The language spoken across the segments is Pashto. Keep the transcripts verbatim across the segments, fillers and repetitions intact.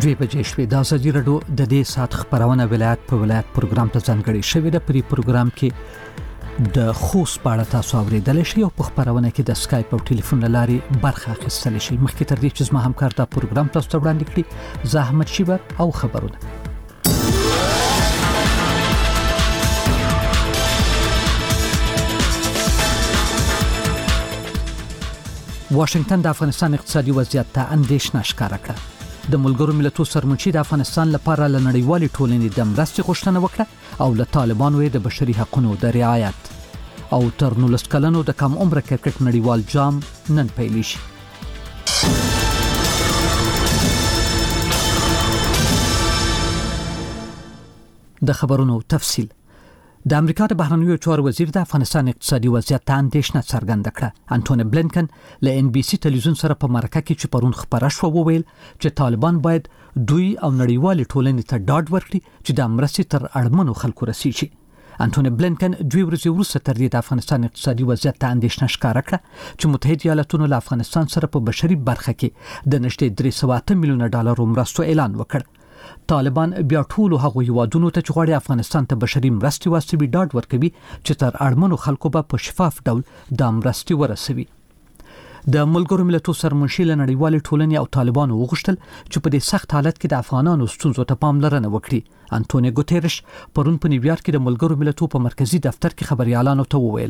دوی بجې شوې. د ازادي راډیو د دې ساعت خبرونه ولایت په ولایت پروګرام ته ځانګړي شوې ده. په پروګرام کې د خوست په اړه تاسو اورېدلی شئ او په خبرونه کې د سکایپ او ټلیفون له لارې برخه اخیستلی شئ. مخکې تر دې چې زما همکار دا پروګرام تاسو ته وړاندې کړي، زه احمد شیبر او خبرونه. واشنگټن د افغانستان اقتصادي وضعیت ته اندېښنه ښکاره کړه. د ملګرو ملتونو سرمنشي د افغانستان لپاره له نړیوالې ټولنې د مرستې غوښتنه وکړه او له طالبانو یې د بشري حقوقو د رعایت او تر نولس کلنو د کم عمره کرکټ نړیوال جام نن پیل شي. د خبرونو تفصیل. د امریکا د بهرنیو چارو وزیر د افغانستان اقتصادي وضعیت ته اندېښنه څرګنده کړه. انټونی بلینکن له ان بي سي ټلویزیون سره په مرکه کې چې پرون خبره شوه وویل چې طالبان باید دوی او نړیوالې ټولنې ته ډاډ ورکړي چې د مرستې تر اړمنو خلکو رسیږي. انټونی بلینکن دوی ورځې وروسته تر دې د افغانستان اقتصادي وضعیت ته اندېښنه ښکاره کړه چې متحده ایالاتونو له افغانستان سره په بشري برخه کې د نږدې درې سوه اته میلیونه ډالرو مرستو اعلان وکړ. طالبان بیا ټول هغه هیوادونو ته چې غواړي افغانستان ته بشري مرستې واستوي ډاډ ورکوي چې تر اړمنو خلکو به په شفاف ډول د مرستې ورسوي. د ملګرو ملتونو سرمنشي له نړیوالې ټولنې او طالبانو وغوښتل چې په دې سخت حالت کې د افغانانو ستونزو ته پاملرنه وکړي. انټونی ګوتریش پرون په نیویارک کې د ملګرو ملتونو په مرکزی دفتر کې خبريالانو ته وویل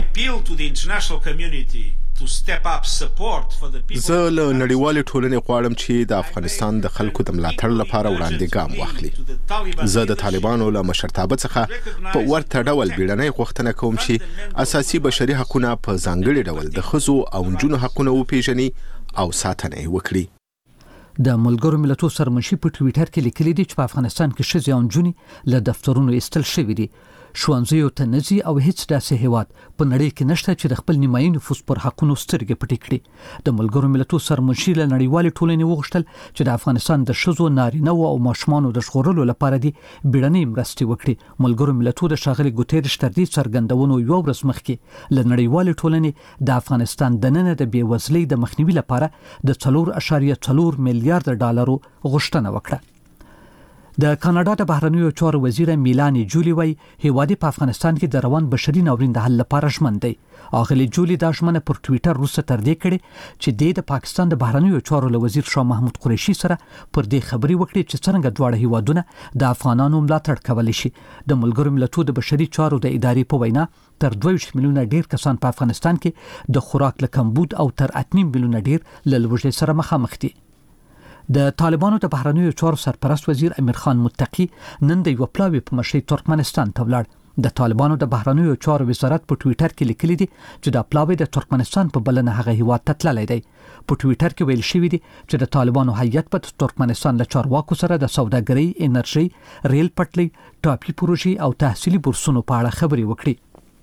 زه له نړیوالې ټولنې غواړم چې د افغانستان د خلکو د ملاتړ لپاره وړاندې ګام واخلي. زه د طالبانو له مشرتابه څخه په ورته ډول بیړنۍ غوښتنه کوم چې اساسي بشري حقوق په ځانګړي ډول د ښځو او نجونو حقونه وپیژني او ساتنه یې وکړي. د ملګرو ملتونو سرمنشي په ټویټر کې لیکلي دي چې په افغانستان کې ښځې او نجونې له دفترونو ایستل شوي دي. ښوونځیو ته نه ځي او هیڅ داسې هیواد په نړۍ کې نشته چې د خپل نیمایي نفوس پر حقونو سترګې پټې کړي. د ملګرو ملتونو سرمنشي له نړیوالې ټولنې وغوښتل چې د افغانستان د ښځو، نارینه‌و او ماشومانو د ژغورلو لپاره دې بیړنۍ مرستې وکړي. ملګرو ملتونو د ښاغلي ګوتریش تر دې څرګندونو یوه ورځ مخکې له نړیوالې ټولنې د افغانستان دننه د بېوزلۍ د مخنیوي لپاره د څلور اعشاریه څلور میلیارډ ډالرو غوښتنه وکړه. د کاناډا د بهرنیو چارو وزیر میلانی جولی وای هیواد په افغانستان کې د روان بشري ناورین د حل لپاره ژمن دی. اغلی جولی دا ژمنه پر ټویټر وروسته تر دې کړې چې د پاکستان د بهرنیو چارو له وزیر شاه محمود قریشي سره پر دې خبري وکړي چې څنګه دواړه هیوادونه د افغانانو ملاتړ کولی شي. د ملګرو ملتونو د بشري چارو د ادارې په وینا تر دوه ویشت میلیونه ډیر کسان په افغانستان کې د خوراک له کمبود او تر اته میلیونه ډیر له لوږې سره مخامخ دي. د طالبانو د بهرنیو چارو سرپرست وزیر امیر خان متقی نن د یو پلاوی په مشرۍ ترکمنستان ته ولاړ. د طالبانو د بهرنیو چارو وزارت په ټویټر کې لیکلي دي چې د پلاوی د ترکمنستان په بلنه هغه هیواد ته تللی دی. په ټویټر کې ویل شوی دی چې د طالبانو هیئت په ترکمنستان له چارواکو سره د سوداګرۍ، انرژي، ریل پټلۍ، ټاپي پروژې او تحصیلي بورسونو په اړه خبرې وکړي.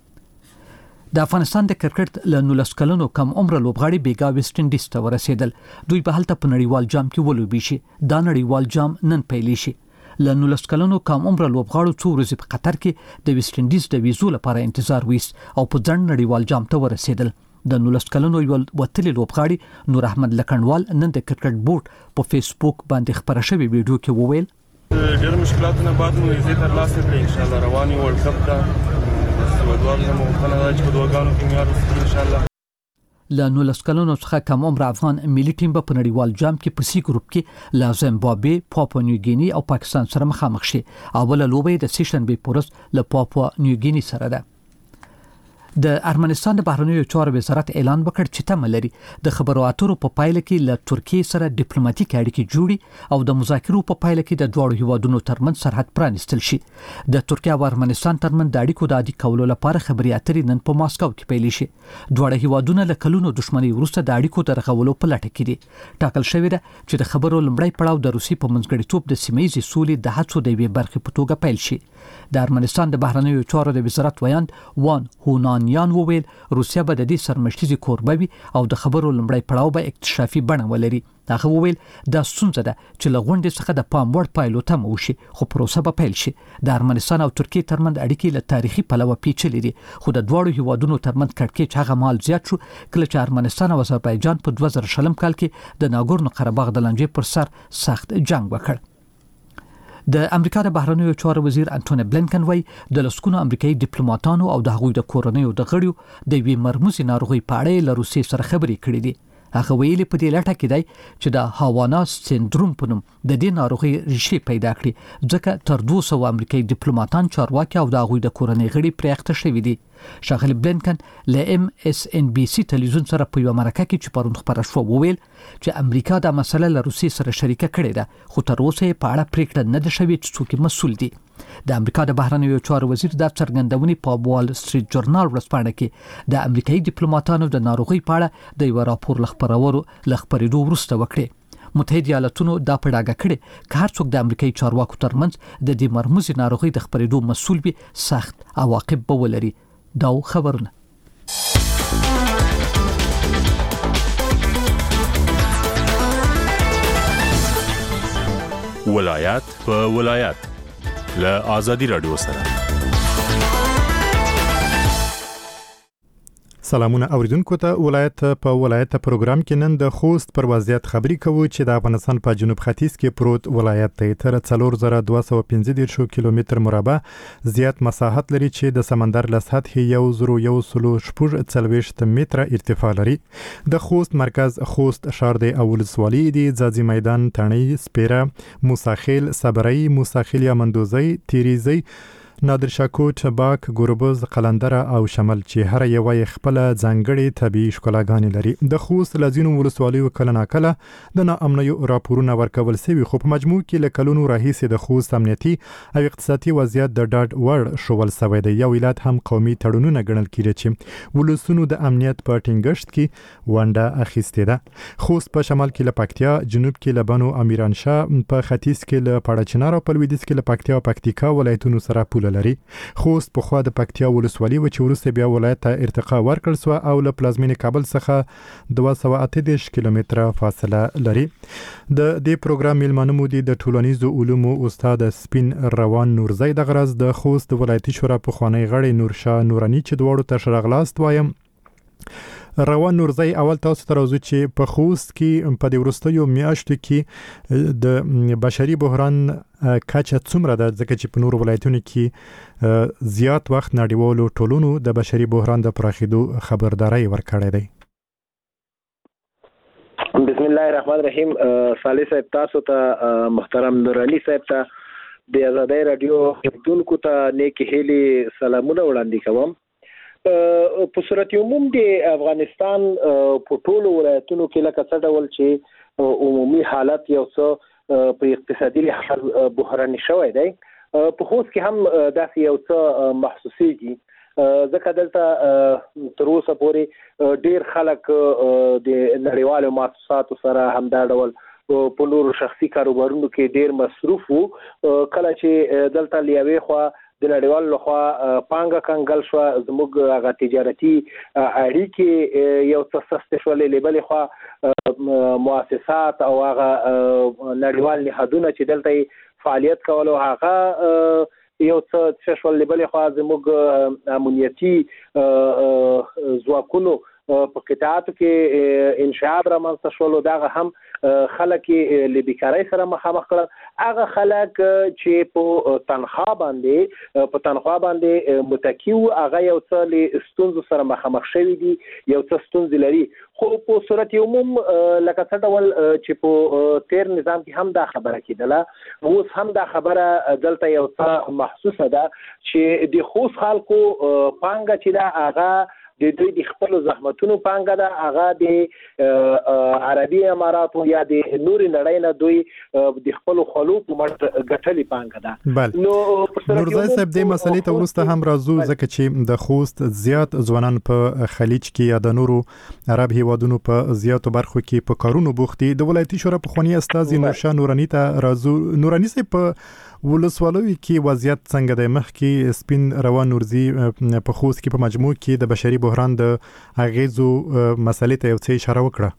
د افغانستان د کرکټ له نولس کلنو کم عمره لوبغاړي بیګا ویسټ انډیز ته ورسېدل. دوی به هلته په نړیوال جام کې ولوبي شي. دا نړیوال جام نن پیل شي. له نولس کلنو کم عمره لوبغاړو څو ورځې په قطر کې د ویسټ انډیز د ویزو لپاره انتظار ویست او په ځنډ نړیوال جام ته ورسېدل. د نولس کلنو یو وتلي لوبغاړي نور احمد لکنډوال نن د کرکټ بورډ په فیسبوک باندې خبره شوې ویډیو کې وویل ډېر مشکلاتونه بعد مو یې ترلاسه کړې. ان شاء الله رواني ورلد کپ ته له نولس کلونو څخه کم عمر افغان ملي ټیم په نړیوال جام کې په سی ګروپ کې له زیمبابوې، پاپوا نیوګیني او پاکستان سره مخامخ شي. اوله لوبه د سیشن بي پورس له پاپوا نیوګیني سره ده. د ارمنستان د بهرنیو چارو وزارت اعلان وکړ چې تمه لري د خبرو اترو په پایله کې له ترکیې سره ډیپلوماټیک اړیکې جوړي او د مذاکرو په پایله کې د دوه هیوادونو ترمنځ سرحد پرانیستل شي. د ترکیه او ارمنستان ترمنځ د اړیکو د عادي کولو لپاره خبري اترې نن په ماسکو کې پیل شي. دوه هیوادونه له کلونو دښمنۍ وروسته د اړیکو د رغولو په لټه کې دي. ټاکل شوی ده چې د خبرو لمړی پړاو د روسي په منځګړیتوب د سیمه‌ییزې سولې د هڅو د یوې برخې په توګه پیل شي. د ارمنستان د بهرنیو چارو د وزارت ویاند وان هونان پاشینیان وویل روسیا به د دې سرمشتي کوربه وي او د خبرو لمړی پړاو به اکتشافي بڼه ولري. هغه وویل دا ستونزه ده چې له غونډې څخه د پام وړ پایلو ته وشي خو پروسه به پیل شي. د ارمنستان او ترکیې ترمنځ اړیکې له تاریخي پلوه پیچلې دي خو د دواړو هیوادونو ترمنځ کړکېچ هغه مهال زیات شو کله چې ارمنستان او آذربایجان په دوه زره شلم کال کې د ناګورنو قرهباغ د لانجې پر سر سخت جنگ وکړ. د امریکا د بهرنیو چارو وزیر انټونی بلینکن وایي د لسګونو امریکایي ډیپلوماټانو او د هغوی د کورنیو د غړیو د یوې مرموزې ناروغۍ په اړه له روسیې سره خبرې کړې دي. هغه ویلي په دې لټه کې دی چې د هاوانا سندروم په نوم د دې ناروغۍ ریښې پیدا کړي ځکه تر دوه سوه امریکایي ډیپلوماټان چارواکي او د هغوی د کورنۍ غړي پرې اخته شوي دي. ښاغلي بلینکن له ام اس ان بي سي تلویزیون سره په یوه مرکه کې چې پرون خپره شوه وویل چې امریکا دا مسله له روسیې سره شریکه کړې ده خو تر اوسه یې په اړه پریکړه نه ده شوې چې څوک مسؤل دي. د امریکا د بهرنیو چارو وزیر دا څرګندونې په وال سټریټ جورنال ورځپاڼه کې د امریکایي ډیپلوماټانو د ناروغۍ په اړه د یو راپور لخپرولو لخپرېدو وروسته وکړي. متحده ایالاتونو دا په ډاګه کړي چې هر څوک د امریکایي چارواکو ترمنځ د دې مرموزې ناروغۍ د خپرېدو مسؤل وي سخت عواقب به ولري. دا خبرونه ولایت په ولایت له آزادی رادیو سره. سلامونه اوریدونکو ته ولایت په ولایت پروګرام کې نن د خوست پر وضعیت خبري کوو چې د افغانستان په جنوب ختیځ کې پروت ولایت دی. تر څلور زره دوه سوه پنځه دېرش کیلومتر مربع زیات مساحت لري چې د سمندر له سطحې یو زره یو سلو شپږ څلوېښت متره ارتفاع لري. د خوست مرکز خوست ښار دی او ولسوالۍ دي ځاځي میدان، تڼۍ، سپیره، موساخیل، صبرۍ، موساخیل یا مندوزۍ، تیریزۍ، نادر شاکوت، باک، ګوربز، قلندره او شمل چې هر یو یې خپل ځانګړي طبيعي ښکلاګانې لري. د خوست لازینو ولسوالیو کله ناکله د ناامنیو راپورونه ورکول شوي خو په مجموع کې له کلونو راهیسې د خوست امنیتي او اقتصادي وضعیت د ډاډ وړ شول شوی دی. یو ولایت هم قومي تړونونه ګڼل کېږي چې ولسونو د امنیت په ټینګښت کې ونډه اخیستې ده. خوست په شمال کې له پکتیا، جنوب کې له بنو امیرانشاه، په ختیځ کې له پاړچنار او په لویدیځ کې له پکتیا او پکتیکا ولایتونو سره پوله لري. خوست په خوا د پکتیا ولسوالۍ و چې وروسته بیا ولایت ته ارتقا ورکړل شو او له پلازمینې کابل څخه دوه سوه اته دېرش کیلومتره فاصله لري. د دې پروګرام میلمانه مو دي د ټولنیزو علومو استاد سپین روان نورزی د غرض د خوست د ولایتي شورا پخوانی غړی نورشاه نورانی چې دواړو ته ښه راغلاست وایم. روان نورزی اول تاسو ته راځو چې په خوست کې په دې وروستیو میاشتو کې د بشري بحران کچه څومره ده ځکه چې په نورو ولایتونو کې زیات وخت نړیوالو ټولنو د بشري بحران د پراخېدو خبرداری ورکړی دی. بسم الله الرحمن الرحیم. صالح صاحب تاسو ته محترم نورعلی صاحب ته د آزادۍ رادیو خدمتونکو ته نیکی هیلې سلامونه وړاندې کوم. په صورت عموم د افغانستان په ټولو ولایتونو کې لکه څه ډول چې عمومي حالت یو څه په اقتصادي لحاظ بحراني شوی دی، په خوست کې هم داسې یو څه محسوسېږي ځکه دلته تر اوسه پورې ډېر خلک د نړیوالو مؤسساتو سره همدا ډول په نورو شخصي کاروبارونو کې ډېر مصروف وو. کله چې دلته له یوې خوا د نړیوالو لخوا پانګه کنګل شوه، زموږ هغه تجارتي اړیکې یو څه سستې شولې، له بلې خوا مؤسسات او هغه نړیوال نهادونه چې دلته فعالیت کولو هغه یو څه شول، له بلې خوا زموږ امنیتي ځواکونو په قطاعاتو کې انشعاب رامنځته شولو، دغه هم خلک له بیکارۍ سره مخامخ کړل. هغه خلک چې په تنخوا باندې په تنخوا باندې متکی وو هغه یو څه له ستونزو سره مخامخ شوي دي، یو څه ستونزې لري. خو په صورت عموم لکه څه ډول چې په تیر نظام کې هم دا خبره کېدله، اوس هم دا خبره دلته یو څه محسوسه ده چې د خوست خلکو پانګه چې ده هغه د دوی د خپل زحمتونو پانګه ده، هغه د عربي اماراتو یا د نورې نړۍ نه دوی د خپل خلو په مټ ګټلې پانګه ده. نو نورزی صاحب دې مسلې ته وروسته هم راځو ځکه چې د خوست زیات ځوانان په خلیج کې یا د نورو عرب هیوادونو په زیاتو برخو کې په کارونو بوخت دي. د ولایتي شورا پخوانی استاذ نورشاه نورانی ته راځو. نورانی صاحب په ولسوالوي کې وضعیت څنګه د مخ کې سپین روان نورزي په خوست کې په مجموع کې د بشري بحران د اغیزو مسلې ته یو څه اشاره وکړه.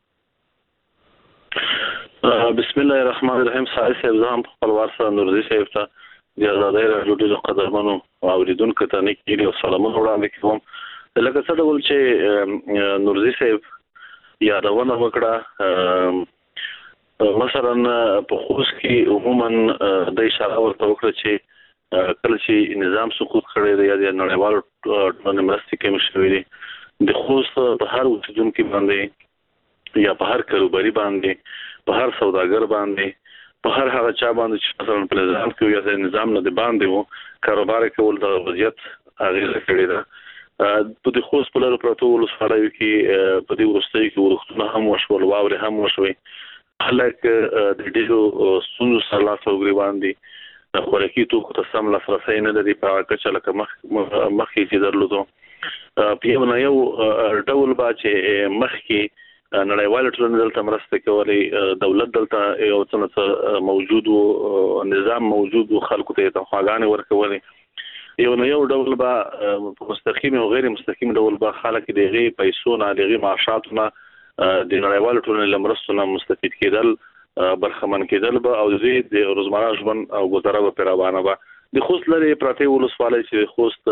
بسم الله الرحمن الرحیم. سایس ابزام خپل وارثه نورزي صاحب ته د آزادۍ راډیو د قدرمنو اوریدونکو ته نیک او سلامونه وړاندې کوم. لکه څه ډول چې نورزي صاحب یادونه وکړه، مثلا په خوست کې عموما د اشاره ورته وکړه چې کله چې نظام سقوط کړی دی یا د نړیوالو ټولنې مرستې کمې شوې دي، د خوست په هر اوسیدونکي باندې یا په هر کاروباري باندې، په هر سوداګر باندې، په هر هغه چا باندې چې مثلا په نظام کې یا د نظام نه د باندې وو کاروبار کول د وضعیت اغیزه کړې ده. په د خوست په لاره پروتو ولسوالۍ کې په دې وروستۍ کې ورختونه هم وشول، واورې هم وشوي، خلک د ډیرو ستونزو سره لاس او ګریوان دي، خوراکي توکو ته سم لاسرسی نه لري په هغه کچه لکه مخ مخکې چې درلودو. په یو نه یو ډول به چې مخکې نړیوال ټولنې دلته مرسته کولې، دولت دلته یو څه موجود و، نظام موجود و، خلکو ته تنخواګانې ورکولې. یو نه یو ډول به په مستقیم او غیر مستقیم ډول به خلک د هغې پیسو نه، د هغې معاشاتو نه، د نړیوالو ټولنې له مرستو نه مستفید کېدل، برخمن کېدل به او د دوی د روزمره ژوند او ګذره به پرې روانه به. د خوست لرې پرتې ولسوالۍ چې خوست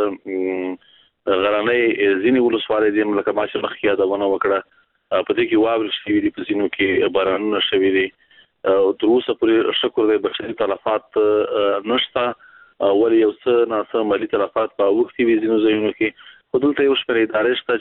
غرنۍ ځینې ولسوالۍ دي، لکه ما چې مخکې یادونه وکړه، په دې کې واورې شوي دي، په ځینو کې بارانونه شوي دي. تر اوسه پورې شکر دی بشري تلفات نشته، ولې یو څه ناڅه مالي تلفات په اوښتي وي ځینو ځایونو کې. خو دلته یو شمېر ادارې شته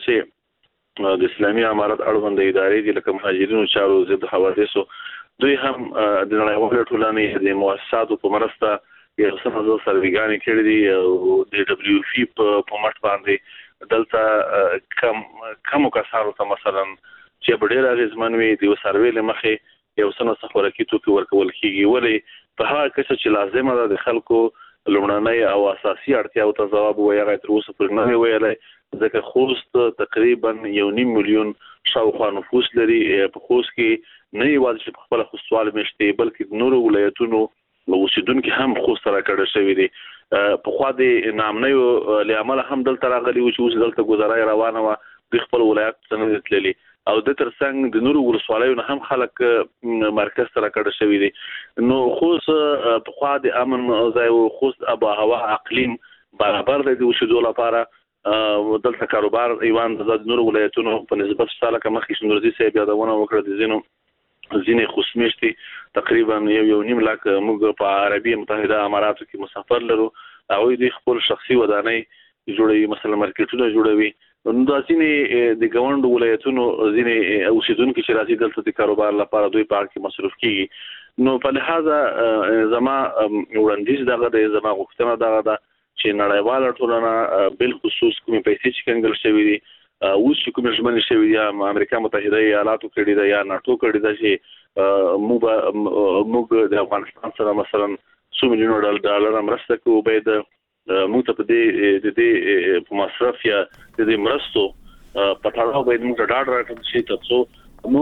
چې د اسلامي امارت اړوند ادارې دي، لکه مهاجرینو چارو ضد حوادثو، دوی هم د نړیوالو ټولنې د مؤسساتو په مرسته یو څه نظر سرویګانې کړي دي او د ډبلیو فی په مټ باندې دلته کم کمو کسانو ته مثلا چې په ډېر اغېزمن وي د یو سروې له مخې یو څه نه خوراکي توکي ورکول کېږي، ولې په هغه کچه چې لازمه ده د خلکو لومړنۍ او اساسي اړتیاو ته ځواب ووایي، هغه تر اوسه پورې نه دی ویلی، ځکه خوست تقریبا یو نیم میلیون شاوخوا نفوس لري. په خوست کې نه یوازې چې په خپله خوستوال میشتې بلکې د نورو ولایتونو اوسیدونکي هم خوست ته راکډه شوي دي. پخوا د ناامنیو له امله هم دلته راغلي وو چې اوس دلته ګذره یې روانه وه، دوی خپل ولایت ته نه دي تللي، او د تر څنګ د نورو ولسوالیو نه هم خلک مرکز ته راکډه شوي دي. نو خوست پخوا د امن ځای و، خوست آب و هوا اقلیم برابر دی د اوسېدو لپاره. دلته کاروبار ایوان د نورو ولایتونو په نسبت شته، لکه مخکې چې نورزي صاحب یادونه وکړه د ځینو ځینې خوست میشتې تقریبا یو یو نیم لاک موږ په عربي متحده اماراتو کې مسافر لرو، هغوی دوی خپل شخصي ودانۍ جوړوي، مثلا مارکیټونه جوړوي. نو دا ځینې د ګاونډ ولایتونو ځینې اوسیدونکي چې راځي دلته د کاروبار لپاره دوی په هغه کې مصروف کېږي. نو په لحاظه زما وړاندیز دغه دی، زما غوښتنه دغه ده چې نړیواله ټولنه بالخصوص کومې پیسې چې کنګل شوي دي، اوس چې کومې ژمنې شوي دي، یا امریکا متحده ایالاتو کړي ده یا ناټو کړي ده چې موږ به موږ د افغانستان سره مثلا څو میلیونه ډالره مرسته کوو، باید موږ ته په دې د دې په مصرف یا د دې مرستو په تړاو باید موږ ډاډ راکړو چې تر څو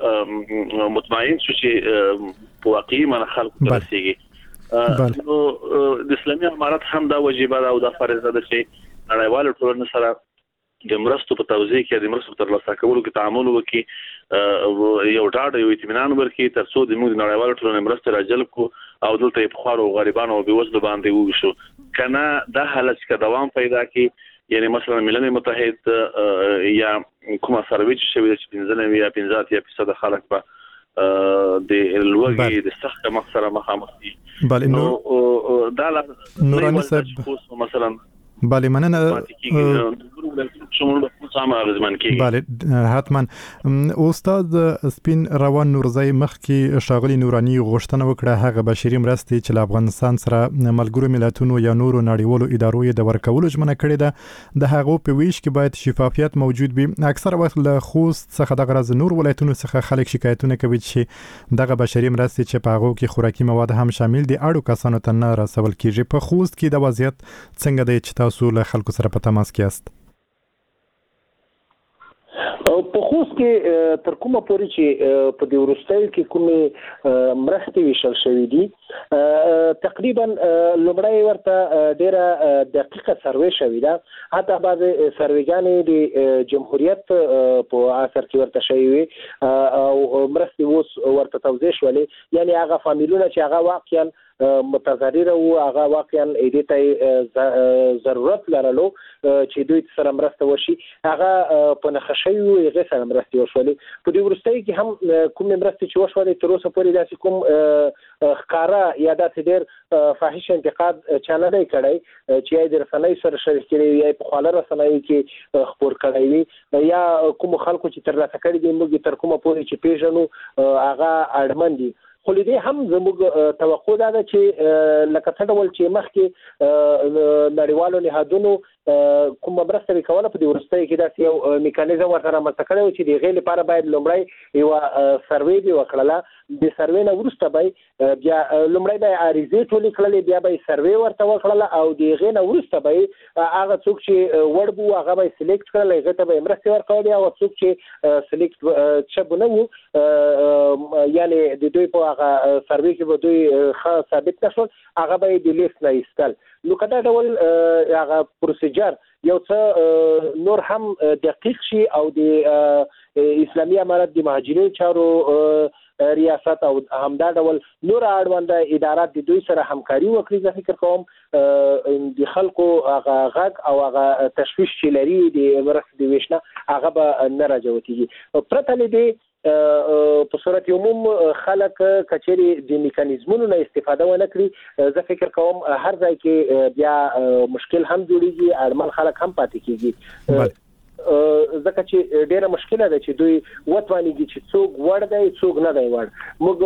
موږ مطمئن شو چې په واقعي معنی خلکو ته رسېږي. نو د اسلامي امارت هم دا وجیبه ده او دا فریضه ده چې نړیوالو ټولنې سره د مرستو په توزیع کې د مرستو په ترلاسه کولو کې تعامل وکړي، یو ډاډ یو اطمینان ورکړي، تر څو د موږ د نړیوالو ټولنې مرستې راجلب کړو او دلته یې په خوارو غریبانو او بېوزلو باندې وویشو. که نه دا حالت چې دوام پیدا کړي، یعنی مثلا ملل متحد یا کومه سروې چې شوې ده چې پنځه نوي یا پنځه اتیا فیصده خلک به د لوږې د سخت کمښت سره مخامخ دي. نو دا نوراني صاحب مثلا بله مننه. بله حتما. استاد سپین روان نورزی مخکې ښاغلي نوراني غوښتنه وکړه هغه بشري مرستې چې له افغانستان سره ملګرو ملتونو یا نورو نړیوالو ادارو یې د ورکولو ژمنه کړې ده، د هغو په ویش کې باید شفافیت موجود وي. اکثره وخت له خوست څخه دغه راز نور ولایتونو څخه خلک شکایتونه کوي چې دغه بشري مرستې چې په هغو کې خوراکي مواد هم شامل دي اړو کسانو ته نه رسول کیږي. په خوست کې د وضعیت څنګه دی چې تاسو له خلکو سره په تماس کې یاست؟ په خوست کې تر کومه پورې چې په دې ورستۍ کې کومې مرستې ویشل شوې دي تقریبا لومړی ورته ډیره دقیقه سروې شوې ده حتی بعض سروېګانې د جمهوریت په اثر کې ورته شوې وي او مرستې اوس ورته توضیح شولې یعنی هغه فامیلونه چې هغه واقعا متضرر او هغه واقعا دې ته ضرورت لرلو چې دوی سره مرسته وشي هغه په نخښي وي غیر سره مرسته وشولې په دې ورستۍ کې هم کوم مرسته چې وشولې تر اوسه پورې داسې کوم ښکارا یا داسې ډېر فاحش انتقاد چانه نه کړی چې د رسنۍ سره شریک کړي یا په خاله رسنۍ کې خبر کړی وي یا کوم خلکو چې تر لاسه کړي دي موږ تر کومه پورې چې پیژنو هغه اړمن دي خو دې هم زموږ توقع ده چې لکه څه ډول چې مخکې نړیوالو نهادونو کومه مرسته وکوله په دې ورستۍ کې داسې یو میکانیزم ورته رامنځته کړی و چې د هغې لپاره باید لومړی یوه سروې به وکړله د سروې نه وروسته به بیا لومړی به یې عریضې ټولې کړلې بیا به یې سروې ورته وکړله او د هغې نه وروسته به یې هغه څوک چې وړ به وو هغه به یې سلیکټ کړل هغې ته به یې مرستې ورکولې هغه څوک چې سلیکټ شه نه وو یعنې د دوی په هغه سروې کې به دوی ښه ثابت نه شول هغه به یې د لیست نه ایستل نو که دا ډول هغه پروسیجر یو څه نور هم دقیق شي او د اسلامي امارت د مهاجرینو چارو ریاست او همدا ډول نور اړوند ادارات د دوی سره همکاري وکړي زه فکر کوم د خلکو هغه غږ او هغه تشویش چې لري د مرستې د ویش نه هغه به نه راجوتېږي پرته له دې په صورت عموم خلک کچېری د میکانیزمونو نه استفاده ونه کړي زه فکر کوم هر ځای کې بیا مشکل هم جوړیږي اړمن خلک هم پاتې کیږي ځکه چې ډیره مشکله ده چې دوی وتوانیږي چې څوک وړ دی څوک نه دی وړ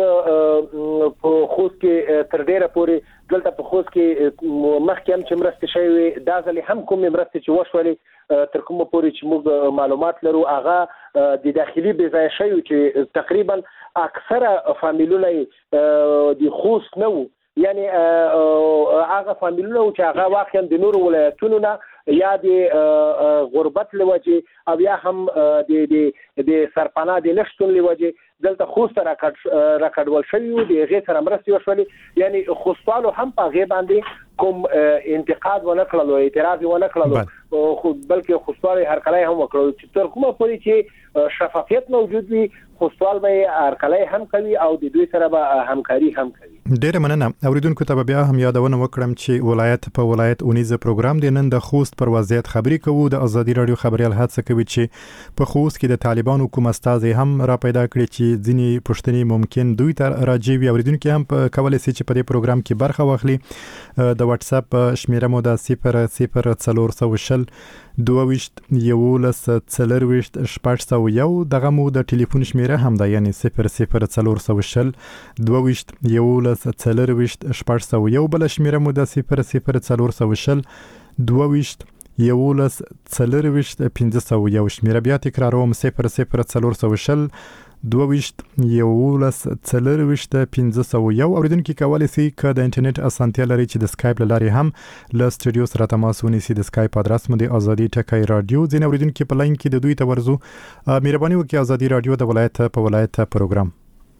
موږ په خوست کې تر ډیره پورې دلته په خوست کې مخکې هم چې مرستې شوې وي دا ځلې هم کومې مرستې چې وشولې تر کومه پورې چې موږ معلومات لرو هغه د داخلي بې ځایه شوي چې تقریبا اکثره فامیلونه د خوست نه وو یعنی هغه فامیلونه چې هغه واقعا د نورو ولایتونو نه یا د غربت لوجه او یا هم د د د سرپناه د نشټون لوجه دلته خوست راکړول شوی و د هغې سره مرستې وشولې یعنی خوستوالو هم په هغې باندې کوم انتقاد ونه کړلو اعتراض ونه کړلو خو بلکې خوستوال یې هرکلی هم وکړو چې تر کومه پورې چې شفافیت موجود وي خوستوال به یې هرکلی هم کوي او د دوی سره به همکاري هم کوي ډېره مننه اوریدونکو ته به بیا هم یادونه وکړم چې ولایت په ولایت اونیزه پروګرام دی نن د خوست پر وضعیت خبرې کوو د ازادي رادیو خبريال هڅه کوي چې په خوست کې د طالبانو کوم استازي هم را پیدا کړي چې ځینې پوښتنې ممکن دوی ته راځي وي اوریدونکو هم کولای شي چې په دې پروګرام کې برخه واخلي د واتس اپ شمیره مو د صفر صفر څلور سوه شل دوه ویشت یولس څلور ویشت شپږ سوه یو دغه مو د ټلیفون شمیره هم ده یعنی صفر صفر څلور سوه شل دوه ویشت یولس څلور ویشت شپږ سوه یو بل شمیره مو د صفر صفر څلور سوه شل دوه ویشت یولس څلور ویشت پنځه سوه یو شمیره بیا تکراروم صفر صفر څلور سوه شل دوه ویشت یولس څلور ویشت پنځه سوه یو اوریدونکو کولای شي که د انټرنیټ اسانتیا لري چې د سکایپ له لارې هم له سټوډیو سره تماس ونیسي د سکایپ ادرس مو د ازادي ټکای رادیو ځین اوریدونکو په لاین کې د دوی ته ورزو مهرباني وکړئ ازادي رادیو د ولایت په ولایت پروګرام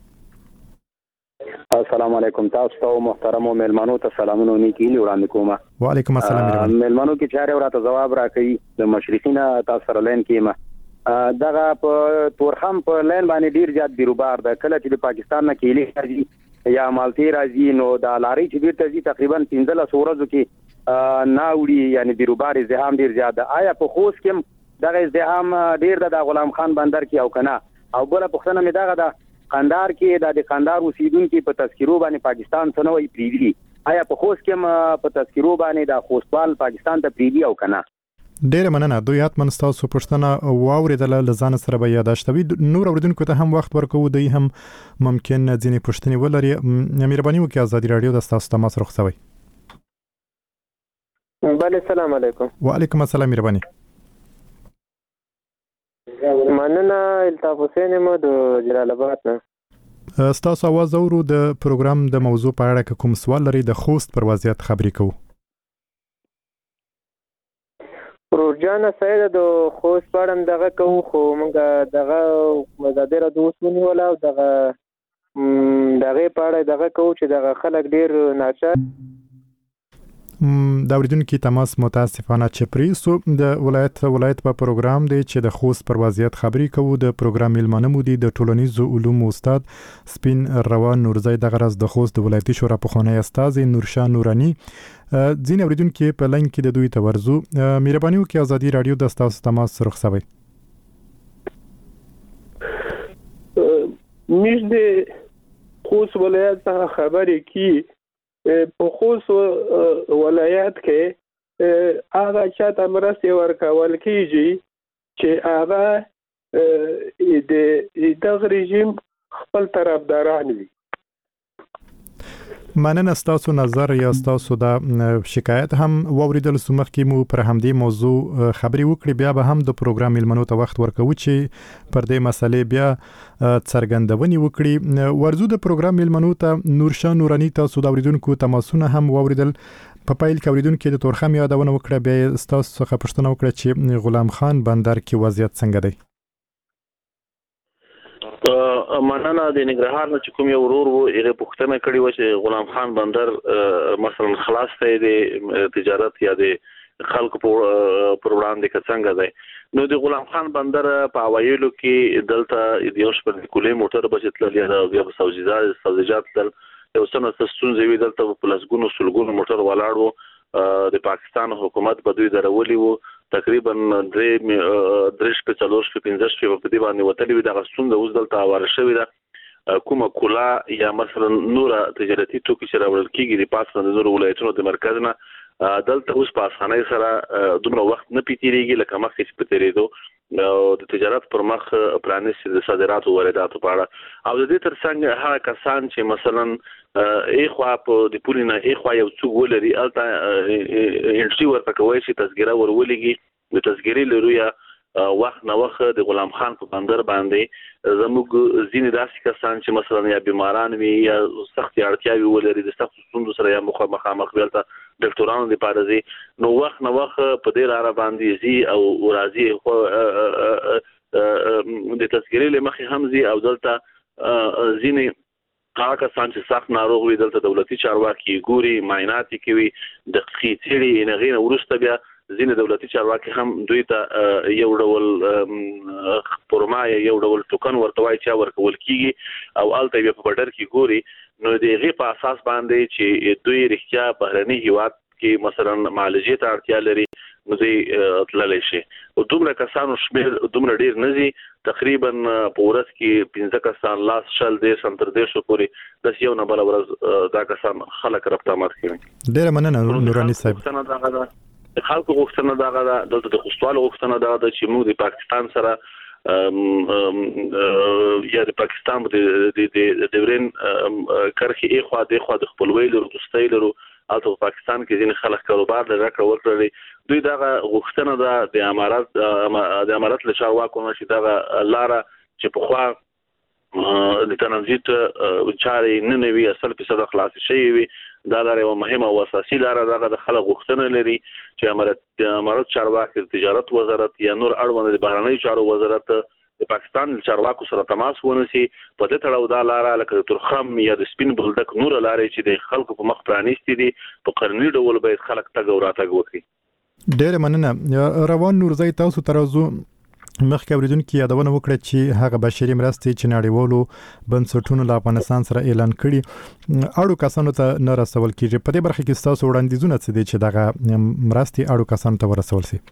السلام علیکم تاسو ته محترم مهمانو ته سلامونه نیکی وړاندې کوم وعلیکم السلام مهمانو کې چاره ورته جواب راکړي د مشرقین تاسو سره لاین کې دغه په تورخم په لین باندې ډیر زیات بیروبار ده کله چې د پاکستان نه کېلي راځي یا مالټي راځي نو د لاري چې بیرته ځي تقریبا پنځه ورځو کې ناوړي یعنی بیروبار ازدحام ډیر زیات ده آیا په خوست کې دغه ازدحام ډیر د غلام خان بندر کې او کنه او بل پښتنه مې دغه د قندار کې د قندار اوسیدونکو په تذکرو باندې پاکستان څخه وی پریدي آیا په خوست کې په تذکرو باندې د خوستوال پاکستان ته پریدي او کنه ډیره مننه دوی حتمن تاسو پښتنه واوریدل لزان سره به یاداشتوي نور اوریدونکو ته هم وخت ورکو دوی هم ممکن ځینې پښتني ولري مهرباني وکړئ ازادي رادیو د تاسو تماس رخصوي بله السلام علیکم وعلیکم السلام مهرباني مننه الطاف حسین مو د جلال آباد نه ستاسو आवाज اورو د پروګرام د موضوع په اړه کوم سوال لري د خوست پر وضعیت خبرې کوو پروژه سره د خوست پړم دغه کوو خو موږ دغه مزاده را دوسونی ولا او دغه دغه پاړه دغه کوو چې دغه خلک ډیر ناچار د اوریدونکو تماس متاسفانه چپری سو د ولایت ولایت په پروګرام دی چې د خوست پر وضعیت خبري کوو د پروګرام میلمانه مو دي د ټولنیزو علومو استاد سپین روان نورزی د غرض د خوست د ولایتي شورا په خونه استاد نورشاه نورانی ځین اوریدونکو په لنک کې د دوی تورزو مهرباني وکړئ ازادي رادیو د تاسو تماس رخصوي مش د خوست ولایت څخه خبري کی په خوست ولایت کې هغه چاته مرستې ورکول کیږي چې هغه د دغه رژیم خپل طرفداران وي. مننه ستاسو نظر یا ستاسو د شکایت هم ووریدل سمخ کې مو پر همدې موضوع خبري وکړي بیا به هم د پروګرام میلمنو ته وخت ورکوي چې پر دې مسلې بیا څرګندونې وکړي. ورزو د پروګرام میلمنو ته نورشاه نورانی تاسو د اوریدونکو تماسونه هم ووریدل په پایل کې اوریدونکو د تورخم یادونه وکړه بیا ستاسو څخه پوښتنه وکړه چې غلام خان بندر کې وضعیت څنګه دی. مننه د نګرهار نه چې کوم یو ورور وو هغه پوښتنه کړې و چې غلام خان بندر مثلا خلاص دی د تجارت یا د خلکو په وړاندې څنګه دی نو د غلام خان بندر په اوایلو کې دلته د یو شپږ کولې موټر بچتل یا د سبزیجات سبزیجات تل یو څنګه ستونزې وي دلته په لسګونو سلګونو موټر ولاړ وو د پاکستان حکومت په دوی درولي وو تقریبا درې درش په څلور شپې پنځه شپې په دې باندې وتلې وي د غسون د اوس دلته واره شوې ده کومه کولا یا مثلا نور تجارتي توکي چې راوړل کیږي د پاسه د نور ولایتونو د مرکز نه دلته اوس په اسانۍ سره دومره وخت نه پیتیږي لکه مخکې چې په تیریدو د تجارت پر مخ پرانیستي د صادراتو وارداتو په اړه او د دې ترڅنګ هغه کسان چې مثلا ایخوا په د پولینه ایخوا یو څو ولري الته انټری ورته کوي چې تذکره ورولېږي د تذکرې لروي وخت نه وخت د غلام خان په بندر باندې زموږ ځینې داسې کسان چې مثلا یا بیماران وي یا سخت اړتیاوي ولري د سخت ستونزو سره یا مخامخ بیلته ډاکټرانو د پاره نو وخت نه وخت په دې لار باندې زی او راځي د تذکرې لمخې هم زی او دلته ځینې هغه کسان چې سخت ناروغ وي دلته دولتي چارواکي ګوري معاینات کوي د خېټړي نغینه ورسته بیا ځینې دولتي چارواکي هم دوی ته یو ډول پرمایه یو ډول ټوکن ورته وایي چې ورکول کیږي او الته په بډر کې ګوري نو د هغې په اساس باندې چې دوی رښتیا بهرني هیواد کې مثلا معالجې ته اړتیا لري نو دوی تللی شي او دومره کسانو شمېر دومره ډېر نه ځي تقریبا په ورځ کې پنځه کسان لاس شل دېرش هم تر دېرشو پورې داسې یو نه بله ورځ دا کسان خلک ربط آمد کوي. ډېره مننه نوراني صاحب. د خلکو غوښتنه دغه ده دلته د خوستوالو غوښتنه دغه ده چې موږ د پاکستان سره یا د پاکستان د ډیورین کرښې ایخوا دېخوا د خپلوۍ لرو دوستۍ لرو هلته په پاکستان کې ځینې خلک کاروبار لري راکړه ورکړلې دوی دغه غوښتنه ده د امارات د امارات له چارواکو نه چې دغه لاره چې پخوا د ترانزیت چارې نه نه وي اصل فیصده خلاصې شوې وي دا لاره یوه مهمه او اساسي لاره دغه د خلک غوښتنه لري چې امارت د امارت چارواکي د تجارت وزارت یا نور اړوند د بهرنیو چارو وزارت د پاکستان چارواکو سره تماس ونیسي په دې تړاو دا لاره لکه د تورخم یا د سپین بولدک نور لارې چې د خلکو په مخ پرانیستي دي په قانوني ډول باید خلک تګ او راتګ وکړي. ډېره مننه. روان نورزی تاسو ترازو مخکې اوریدونکو یادونه وکړه چې هغه بشري مرستې چې نړیوالو بنسټونو له افغانستان سره اعلان کړي اړو کسانو ته نه رسول کیږي په دې برخه کې تاسو وړاندیزونه څه دي چې دغه مرستې اړو کسانو ته ورسول شي؟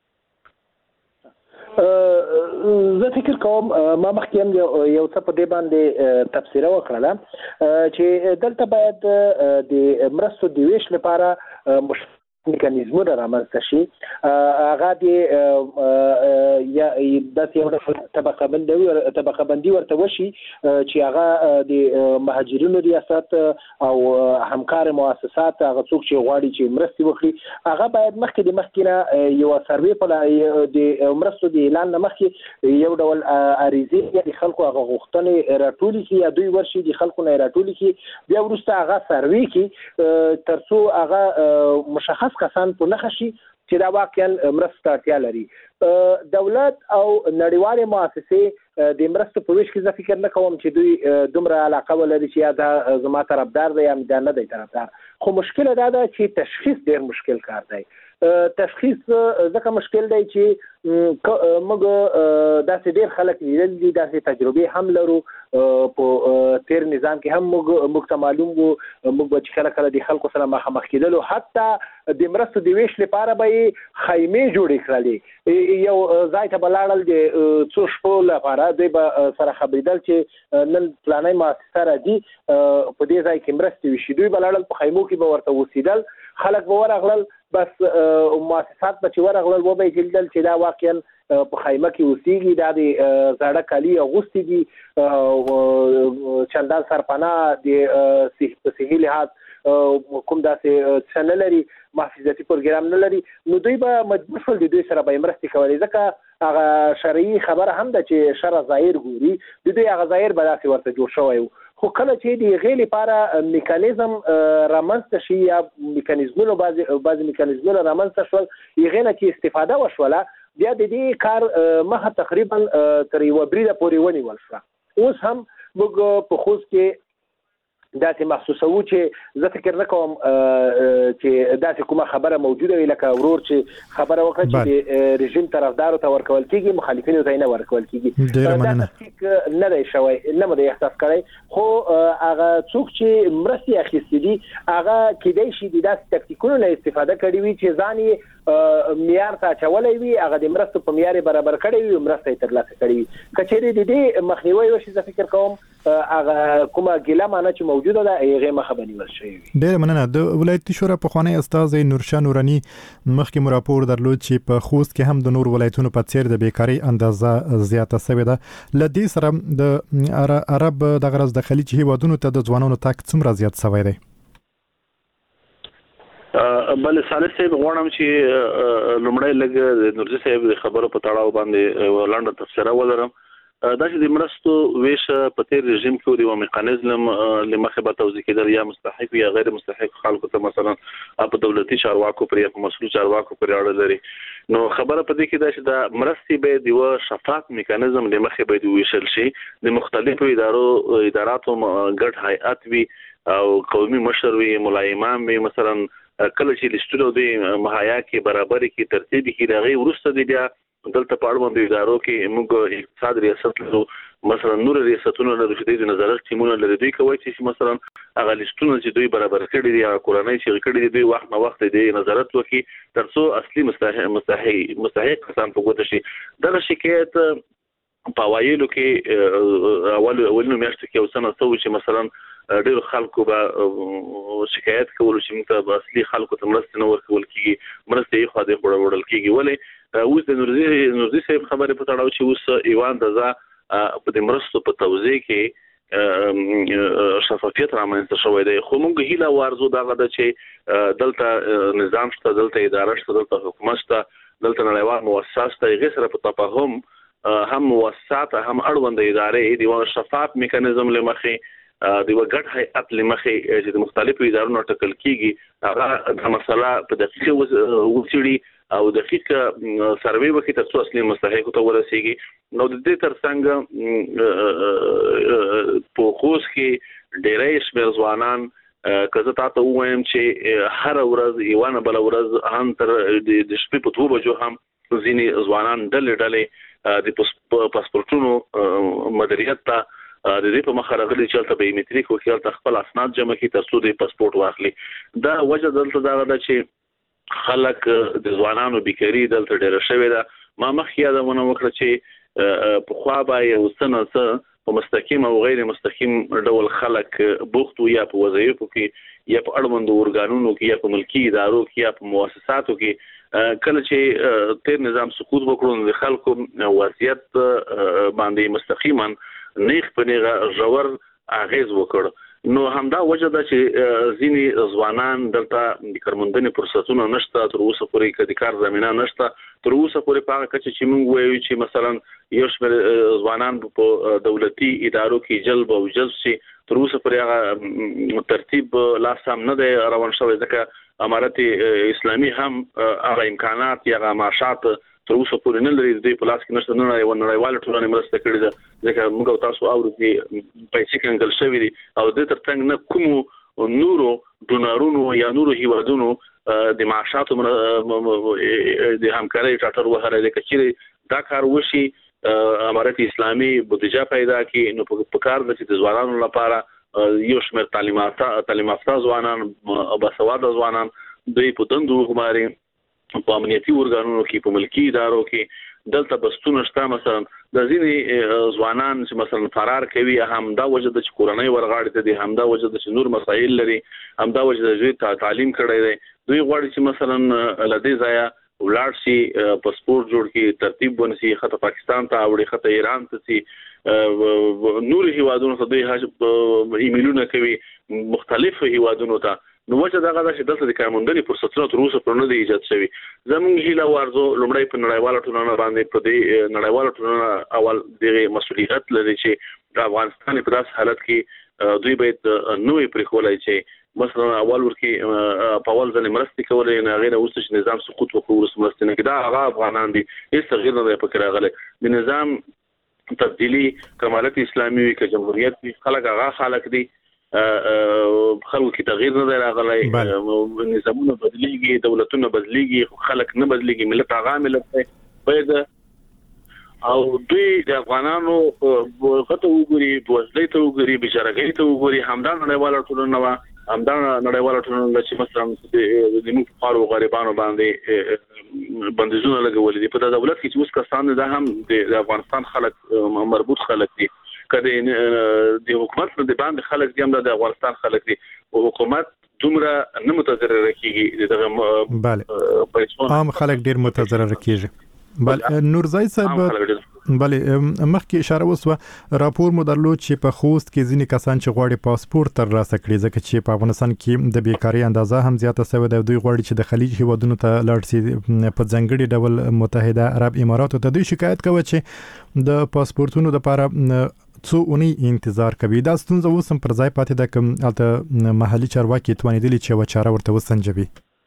زه فکر کوم ما مخکې هم یو څه په دې باندې تفسیره وکړله چې دلته باید د مرستو د ویش لپاره میکانیزمونه رامنځته شي هغه د یا داسې یو طبقه بندي طبقه بندي ورته وشي چې هغه د مهاجرینو ریاست او همکار مؤسسات هغه څوک چې غواړي چې مرستې وکړي هغه باید مخکې د مخکې نه یو سروې په د مرستو د اعلان نه مخکې یو ډول عریضې یا د خلکو هغه غوښتنې راټولې کړي یا دوی ورشي د خلکو نه راټولې کړي بیا وروسته هغه سروې کړي تر څو هغه مشخص کسان په نخښي چې دا واقعا مرسته اړتیا لري. دولت او نړیوالې مؤسسې د مرستو په ویش کې زه فکر نه کوم چې دوی دومره علاقه ولري چې یا دا زما طرفدار دی یا دا نه دی طرفدار، خو مشکل دا ده چې تشخیص ډیر مشکل کار دی. تشخیص ځکه مشکل دی چې موږ داسې ډیر خلک لیدل دي، داسې تجربې هم لرو په تیر نظام کې هم موږ موږ ته معلوم وو، موږ به چې کله کله د خلکو سره مخامخ کېدلو، حتی د مرستو د ویش لپاره به یې خیمې جوړې کړلې، یو ځای ته به لاړل د څو شپو لپاره، دوی به سره خبرېدل چې نن فلانی مؤسسه راځي په دې ځای کې مرستې وشي، دوی به لاړل په خیمو کې به ورته اوسېدل، خلک به ورغلل، بس مؤسسات به چې ورغلل وبه یې لیدل چې دا واقعا په خیمه کې اوسېږي، دا د زاړه کالي اغوستي دي، چندان سرپناه د صحي لحاظ کوم داسې څه نه لري، محافظتي پروګرام نه لري، نو دوی به مجبور شول د دوی سره به یې مرستې کولې، ځکه هغه شرعي خبره هم ده چې شرع ظاهر ګوري، د دوی هغه ظاهر به داسې ورته جوړ شوی و. خو کله چې د هغې لپاره میکانیزم رامنځته شي یا میکانیزمونه بعضې بعضې میکانیزمونه رامنځته شول، هغې نه چې استفاده وشوله، بیا د دې کار مخه تقریبا تر یوه بریده پورې ونیول شوه. اوس هم موږ په خوست کې داسې محسوسوو چې زه فکر نه کوم چې داسې کومه خبره موجوده وي لکه ورور چې خبره وکړه چې د رژیم طرفدارو ته ورکول کېږي، مخالفینو ته یې نه ورکول کېږي. دا تفکیک نه دی شوی، نه مو دی احساس کړی، خو هغه څوک چې مرستې اخیستې دي هغه کیدای شي د داسې تکتیکونو نه استفاده کړې وي چې ځان یې معیار ته اچولی وي، هغه د مرستو په معیار یې برابر کړی وي او مرسته یې ترلاسه کړې وي. که چېرې د دې مخنیوی وشي زه فکر کوم هغه کومه ګیله معنی چې موجوده ده هغې مخه به نیول شوې وي. ډېره مننه. د ولایتي شورا پخوانی استازی نورشاه نوراني مخکې مو راپور درلود چې په خوست کې هم د نور ولایتونو په څېر د بیکارۍ اندازه زیاته سوې ده. له دې سره د عرب دغه راز د خلیج هیوادونو ته د ځوانانو تګ څومره زیات سوی دی؟ بل صالح صاحب غواړم چې لومړی لږ د نورزي صاحب د خبرو په تړاو باندې لنډه تبصره ولرم. دا چې د مرستو ویش په تیر رژیم کې یو میکانیزم لمخې به توضیح کېدل، یا مستحق یا غیر مستحق خلکو ته مثلا په دولتي چارواکو پر یا په مسؤل چارواکو پر اړه لري. نو خبره په دې کې دا چې د مرستې به د یو شفاف میکانیزم لمخې به ویشل شي، د مختلفو ادارو اداراتو ګډ هیئت وي او قومي مشر وي، ملایمان وي، مثلا کله چې لستونو د مهیا کې برابرۍ کې ترتیب کې راغی، وروسته دی بیا دلته په اړوندو ادارو کې موږ اقتصاد ریاست لرو، مثلا نور ریاستونه لرو چې د نظارت ټیمونه لري، دوی کوي چې مثلا هغه لستونه چې دوی برابر کړي دي، هغه کورنۍ چې کړي دي، دوی وخت نه وخت د نظارت وکړي تر څو اصلي مستحق مستحق مستحق کسان په ګوته شي. دغه شکایت په اوایلو کې اول اولنو میاشتو کې اوسنه سوي چې مثلا ډېر خلکو به شکایت کول چې موږ ته اصلي خلکو ته مرسته نه ورکول کېږي، مرسته یې خوا دې وړل کېږي. ولې اوس د نورزي نورزي صاحب خبرې په تړاو چې اوس یوه اندازه په دې مرستو په توزیع کې شفافیت رامنځته شوی دی، خو موږ هیله وارزو دغه ده چې دلته نظام شته، دلته اداره شته، دلته حکومت شته، دلته نړیوال مؤسسات شته، هغې سره په تفاهم هم مؤسسات هم اړونده ادارې د یوه شفاف میکانیزم له مخې د یو ګډ هیئت له مخې چې د مختلفو ادارو ټاکل کېږي، هغه د مسله په دقیق وڅېړي او دقیق سروې وکړي تر څو اصلي مستحقو ته ورسېږي. نو د دې ترڅنګ په خوست کې ډېری شمېر ځوانان که زه تاته ووایم چې هره ورځ یوه نه بله ورځ هم تر د شپې په دوو بجو هم ځینې ځوانان ډلې ډلې د پاسپورټونو مدیریت ته د دې په مخه راغلي چې هلته بایومتریک وکړي، هلته خپل اسناد جمع کړي تر څو د پاسپورټ واخلي. دا وجه دلته دغه ده چې خلک د ځوانانو بیکاري دلته ډېره شوې ده. ما مخکې یادونه وکړه چې پخوا به یو څه نه څه په مستقیم او غیر مستقیم ډول خلک بوخت وو، یا په وظایفو کې یا په اړوندو ارګانونو کې یا په ملکي ادارو کې یا په مؤسساتو کې. کله چې تیر نظام سقوط وکړو نو د خلکو وضعیت باندې مستقیما نیغ په نیغه ژور اغیز وکړ. نو همدا وجه ده چې ځینی ځوانان دلته د کارموندنې فرصتونه نشته، تر اوسه پورې د کار زمينه نشته، تر اوسه پورې په هغه کچه چې موږ وایو چې مثلا یو شمېر ځوانان په دولتي ادارو کې جلب او جذب شي، تر اوسه پورې هغه ترتیب لا سم نه دی روان شوی، ځکه امارت اسلامي هم هغه امکانات یا هغه معاشات تر اوسه پورې نه لري، د پلاس کې نشته، نه یو نړیواله ټولنه مرسته کړې ده، ځکه موږ تاسو اورو چې پیسې کنګل شوی دي او د ترڅنګ نه کوم نورو ډونرونو یا نورو هیوادونو د معاشاتو د همکارۍ ټاټر وهره د کچېری دا کار وشي، امارت اسلامي بودیجه پیدا کړي، نو په کار د چې ځوانانو لپاره یو شمېر تعلیمات تعلیم یافته ځوانان او باسواده ځوانان دوی په دندو غماري په امنیتي ورګانونو کې، په ملکی ادارو کې دلته بستونه شته. مثلا د ځینې ځوانان چې مثلا فرار کوي، هم دا وجه د کورنۍ ورغاړي ته دي، هم دا وجه د نور مسایل لري، هم دا وجه د تعلیم کړی دی، دوی غواړي چې مثلا لدې ځای ولاړ شي، پاسپورت جوړ کړي، ترتیب ونسي، خطه پاکستان ته اوړي، خطه ایران ته سي، نور هیوادونو ته دوی ایمیلونه کوي مختلف هیوادونو ته. نو وجه دا غواړي چې دلته د کارموندنې فرصتونه تر اوسه پورې نه دی ایجاد شوی. زموږ هیله ورزو لومړی په نړیواله ټولنه باندې په دې نړیواله ټولنه اول د مسؤلیت لري چې د افغانستان په داس حالت کې دوی باید نوې پریکولای چې مثلا اول ورکی په اول ځل مرستې کولې، نه غیر اوس چې نظام سقوط وکړو ورس مرستې نه کېدا، هغه افغانان دي هیڅ تغیر نه پکې راغلی، د نظام تبدیلی کمالت اسلامي وي که جمهوریت وي، خلک هغه خلک دي، خلکو کې تغیر نه دی راغلی، نظامونه بدلیږي، دولتونه بدلیږي، خلک نه بدلیږي، ملت هغه ملت دی باید او دوی د افغانانو غته وګوري، بوزلې ته وګوري، بشارګۍ ته وګوري، همدا نړیواله ټولنه وا همدا نړیواله ټولنه چې مثلا د موږ خارو غریبانو باندې بندیزونه لګولې دي په دولت کې چې اوس کسان ده هم د افغانستان خلک مربوط خلک دي، کله د حکومت د باندې خلک دي هم د افغانستان خلک دي، او حکومت دومره نه متضرر کیږي، دغه بله عام خلک ډیر متضرر کیږي. بله نورزای صاحب، بله مخکې اشاره وسوه راپور مو درلود چې په خوست کې ځینې کسان چې غواړي پاسپورت ترلاسه کړي، ځکه چې په افغانستان کې د بیکارۍ اندازه هم زیاته شوې ده، دوی غواړي چې د خلیج هیوادونو ته لاړ شي، په ځانګړي ډول متحده عرب اماراتو ته. دوی شکایت کوي چې د پاسپورتونو لپاره څو اونۍ انتظار کوي. دا ستونزه اوس هم پر ځای پاتې ده، کوم الته محلي چارواکي توانېدلي چې یوه چاره ورته وسنجوي؟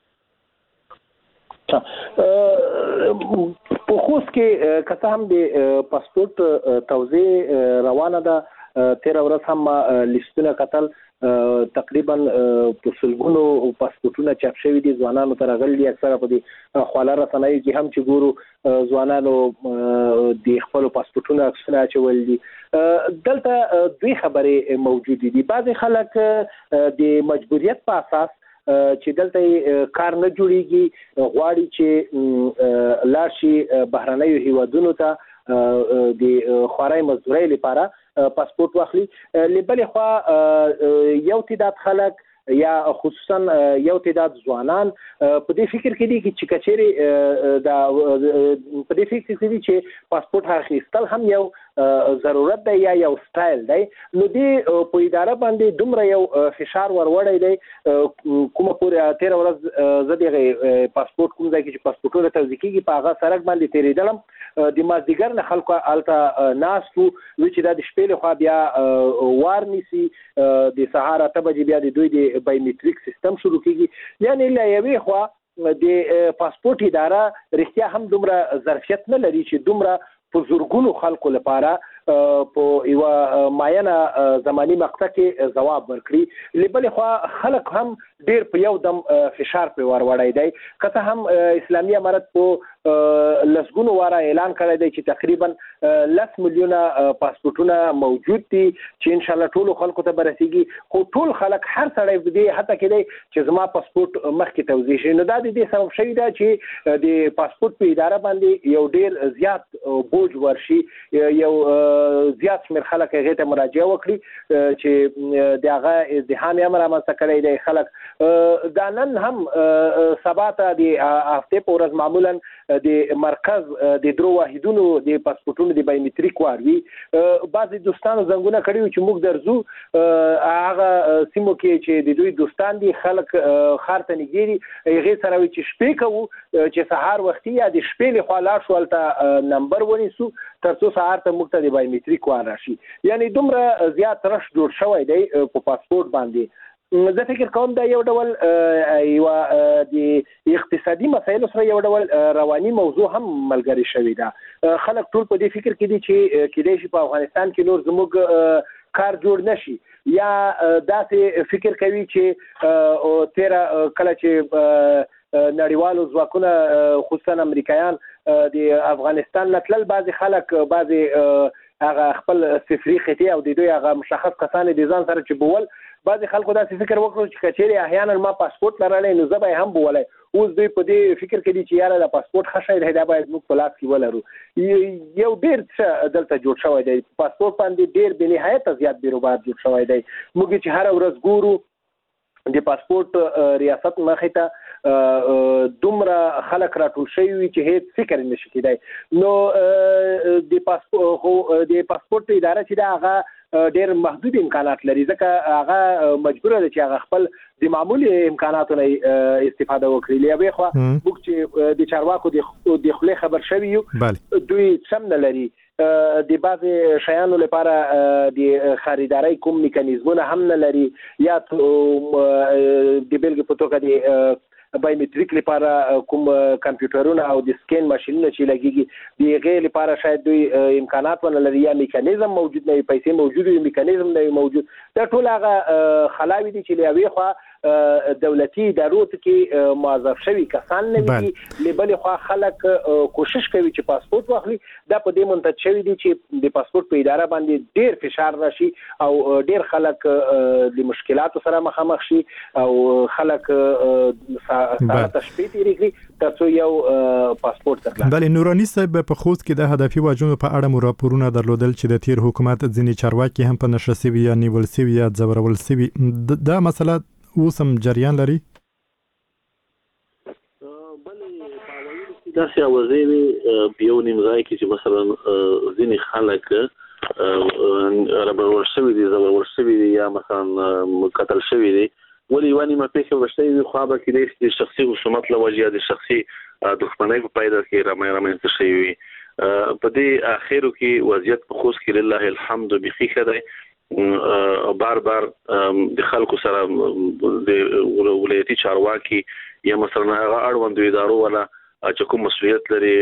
په خوست کې که هم د پاسپورت توزیع روانه ده، تیر ورځ هم لیستونه کتل، تقریبا په سلګونو پاسپورتونه چاپ شوي دي، ځوانانو ته راغلي دي، اکثره په دې خواله رسنیو کې هم چې ګورو ځوانانو د خپلو پاسپورتونو عکسونه اچول دي. دلته دوی خبرې موجودې دي، بعضې خلک د مجبوریت په اساس چې دلته کار نه جوړیږي غواړي چې لاړ شي بهرنیو هیوادونو ته د خوارۍ مزدورۍ لپاره پاسپورت واخلي. له بلې خوا یو تعداد خلک یا خصوصا یو تعداد ځوانان په دې فکر کې دي چې کچېرې دا په دې فکر کې دي چې پاسپورت اخیستل هم یو ضرورت دی یا یو سټایل دی، نو دې په اداره باندې دومره یو فشار وروړی دی. کومه پورې تیر ورځ زه دغه پاسپورت کوم ځای کې چې پاسپورتونه توزیع کېږي په هغه سړک باندې تېرېدلم، د مازدیګر نه خلکو هلته ناست وو، وی چې دا د شپې له خوا بیا وار نیسي، د سهار اته بجې بیا د دوی د بایومیټریک سیستم شروع کېږي. یعنې له یوې خوا د پاسپورت اداره رښتیا هم دومره ظرفیت نه لري چې دومره په زورګونو خلکو لپاره په یو معینه زماني مقطع کې ځواب ورکړي. له بلې خوا خلک هم ډیر په یو دم فشار په ور وړی دی، که هم اسلامي امارت په لسګونو واره اعلان کړی دی چې تقریبا لس میلیونه پاسپورتونه موجود دي چې ان شاء الله ټول خلکو ته برسیږي، خو ټول خلک هر سړی دې حتی کې دی چې زما پاسپورت مخکې توزیع شي. نو دا د دې سبب شوی دی چې د پاسپورت په اداره باندې یو ډیر زیات بوج ورشي، یو زیات شمېر خلک هغې ته مراجعه وکړي چې د هغه ازدحام یې هم رامنځته کړی دی. خلک دا نن هم سبا ته د هفتې په ورځ معمولا د مرکز د درو واحدونو د پاسپورټونو د بایومټریک وار وي. بعضې دوستانو زنګونه کړي وو چې موږ درځو هغه سیمو کې چې د دوی دوستان دي خلک ښار ته نږدې دي هغې سره وي چې شپې کوو چې سهار وختي یا د شپې لخوا لاړ شو هلته نمبر ونیسو تر څو سهار ته موږ ته د بایومټریک وار راشي. یعنې دومره زیات رش جوړ شوی دی په پاسپورټ باندې. زه فکر کوم دا یو ډول یوه د اقتصادي مسایلو سره یو ډول رواني موضوع هم ملګرې شوې ده. خلک ټول په دې فکر کې دي چې کیدای شي په افغانستان کې نور زموږ کار جوړ نشي یا داسې فکر کوي چې تیره کله چې نړیوالو ځواکونه خصوصا امریکایان د افغانستان نه تلل بعضې خلک بعضې هغه خپل سفري خطې او د دوی هغه مشخص کسان د ځان سره چې بول بعضې خلکو داسې فکر وکړو چې که چېرې احیانا ما پاسپورټ لرلی نو زه به یې هم بولی. اوس دوی په دې فکر کې دي چې یاره د پاسپورټ ښه شی دی دا باید موږ په لاس کې ولرو. یو ډېر څه دلته جوړ شوی دی پاسپورټ باندې ډېر بېنهایته زیات بیروبار جوړ شوی دی. موږ چې هره ورځ ګورو د پاسپورټ ریاست مخې ته دومره خلک راټول شوي وي چې هیڅ فکر نشي کېدی. نو د پاسپورټ اداره چې ده هغه ډېر محدود امکانات لري ځکه هغه مجبوره ده چې هغه خپل د معمولي امکاناتو نه استفاده وکړي. له یوې خوا موږ چې د چارواکو د خولې خبر شوي یو دوی سم نه لري د بعضې شیانو لپاره د خریدارۍ کوم میکانیزمونه هم نه لري یا د بېلګې په توګه د بایومټریک لپاره کوم کمپیوټرونه او د سکین ماشینونه چې لګېږي د هغې لپاره شاید دوی امکانات ونه لري یا میکانیزم موجود نه وي پیسې موجود وي میکانیزم نه وي موجود. دا ټول هغه خلاوې دي چې له یوې خوا دولتي ادارو کې موظف شوي کسان نه وي له بلې خوا خلک کوشش کوي چې پاسپورټ واخلي. دا په دې منتج شوي دي چې د پاسپورټ په اداره باندې ډېر فشار راشي او ډېر خلک د مشکلاتو سره مخامخ شي او خلک ساعت شپې تیرې کړي تر څو یو پاسپورټ ترلاسه. بلې نوراني صاحب په خوست کې د هدفي واجونو په اړه مو راپورونه درلودل چې د تیر حکومت ځینې چارواکي هم په نشه سوي یا نیول سوي یا ځورول سوي. دا مسله اوس هم جریان لري؟ داسې اوازې وي په یو نیم ځای کې چې مثلا ځینې خلک رابرول شوي دي ځورول شوي دي یا مثلا قتل شوي دي. ولې یوه نیمه پېښه ورشته وي خو هغه کېدای شي د شخصي خصومت له وجې یا د شخصي دښمنۍ په پایله کې رامنځته شوي وي. په دې اخرو کې وضعیت په خوست کې لله الحمد بیخي ښه دی. بار بار د خلکو سره د ولایتي چارواکي یا مثلا هغه اړوندو ادارو والا چې کوم مسؤلیت لري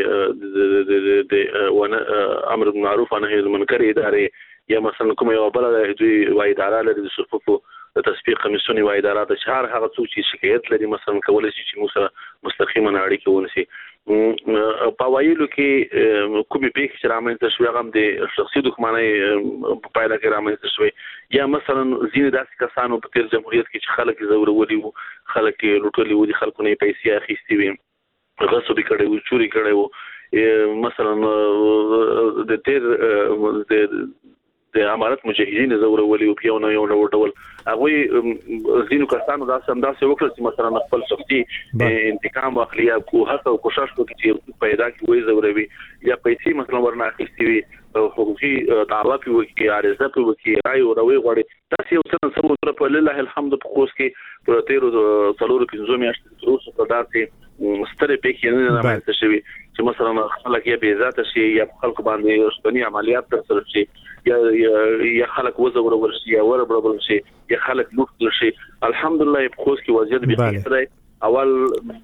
د امر بالمعروف او نهي عن المنکر ادارې یا مثلا کوم یو بله دوی یوه اداره لري د صفوفو د تصفیه کمیسیون یوه اداره ده چې هر هغه څوک چې شکایت لري مثلا کولی شي چې موږ سره مستقیما اړیکې ونیسي. په ویلو کې کومې پېښې چې رامنځته شوې هغه هم د شخصي دښمنۍ په پایله کې رامنځته شوې یا مثلا ځینې داسې کسانو په تېر جمهوریت کې چې خلک یې ځورولي وو خلک یې لوټلي وو د خلکو نه یې پیسې اخیستې وي غصب یې کړی وو چوري کړی وو مثلا د تېر د امارت مجاهدین ځورولي وو په یو نه یو ډول هغوی ځینو کسانو داسې همداسې وکړل چې مثلا خپل شخصي انتقام واخلي یا هڅه او کوشش وکړي چې پیدا کړي وایي ځوروي یا پیسې مثلا ورنه اخیستې وي حقوقي دعوه پرې وکړي عریضه پرې وکړي رایې وروي غواړي. داسې یو څه څه په لله الحمد په خوست کې په تېرو څلورو پنځو میاشتو تر اوسه په داسې سترې پېښې نه رامنځته شوي چې مثلا خلک یا بې ذاته شي یا په خلکو باندې اوسپني عملیات ترسره شي یا یا خلک وځورول شي یا وربړول شي یا خلک لوټ کړل شي. الحمدلله په خوست کې وضعیت بیخي ښه دی. اول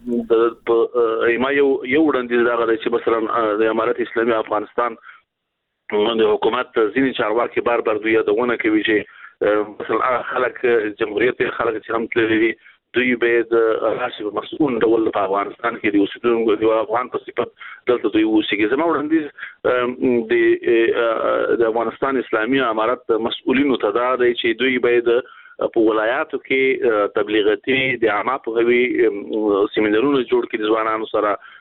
د ما یو یو وړاندیز راغلی چې مثلا د امارت اسلامي افغانستان د حکومت ځینې چارواکي بار بار دوی یادونه کوي چې مثلا خلک جمهوریت خلک چې هم تللي دي دوی باید راشي په مسؤل ډول په افغانستان کې د اوسېدونکو د افغان په صفت دلته دوی اوسېږي. زما وړاندیز د د افغانستان اسلامي امارت مسؤلینو ته دا دی چې دوی باید په ولایاتو کې تبلیغاتي د عامه پوهاوي سیمینارونه جوړ کړي د ځوانانو سره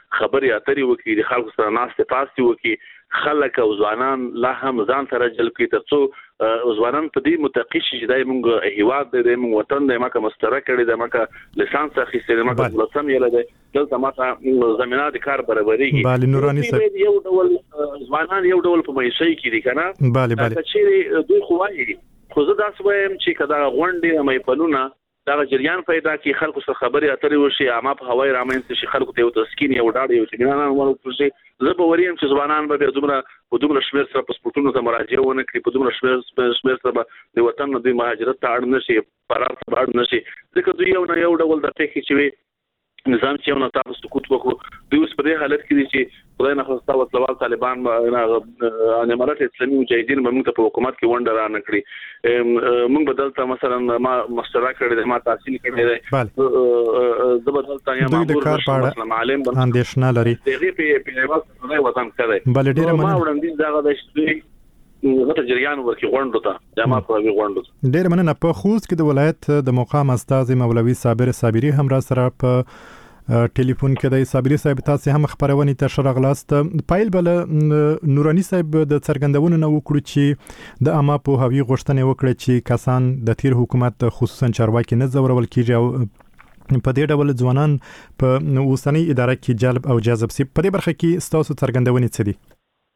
خبري اترې وکړي د خلکو سره ناستې پاستې وکړي خلک او ځوانان لا هم ځان سره جلب کړي ترڅو ځوانان په دې متقی شي چې دای موږ هیواد دې موږ وطن دې ماکه مستره کړي دې ماکه لیسانس اخیستل دې ماکه ولسم یې لده دلته ماکه زمينه د کار برابرېږي بله نوراني صاحب یو ډول ځوانان یو ډول په مېشي کې دي کنه بله بله چې دوی خوایي خو زه داس وایم چې کدا غونډې مې پلونه دا جریان پیدا کی خلکو سره خبري اترې وشي عامه په هوای رامنځته شي خلکو ته یو تسکین یو ډاډ یو اطمینان ورکړي زه به وریم چې ځوانان به دومره په دومره شمیر سره پاسپورتونو ته مراجعه ونه کړي په دومره شمیر شمیر سره د وطن د مهاجرت ته اړ نشي فرار ته اړ نشي ځکه دوی یو نه یو ډول د ټکی چې نظام چې یو نه تاسو سکوت وکړو دوی اوس په دې حالت کې دي چې خدای نه خواسته وسلوال طالبان نه امارات اسلامي مجاهدین موږ ته په حکومت کې ونډه را نه کړی موږ بدلته مثلا ما مسترا کړی ما تحصیل کړی دی د بدلته یا ما معلم اندیشنه لري دغه په په وطن کړی بل ډیره ما وړاندې دا د غټ جریان ورکی غونډو ته جامه په غونډو ډیر مننه په خوست کې د ولایت د مقام استاد مولوي صابر صابری هم را سره په ټلیفون کې د صابری صاحب تاسو هم خبرونه ته شرغلاست پایل بل نورانی صاحب د څرګندونو نو وکړو چې د اما په هوی غوښتنه وکړه چې کسان د تیر حکومت خصوصا چارواکي نه زورول کیږي او په دې ډول ځوانان په اوسنۍ اداره کې جلب او جذب سي په دې برخه کې تاسو څرګندونې څه دي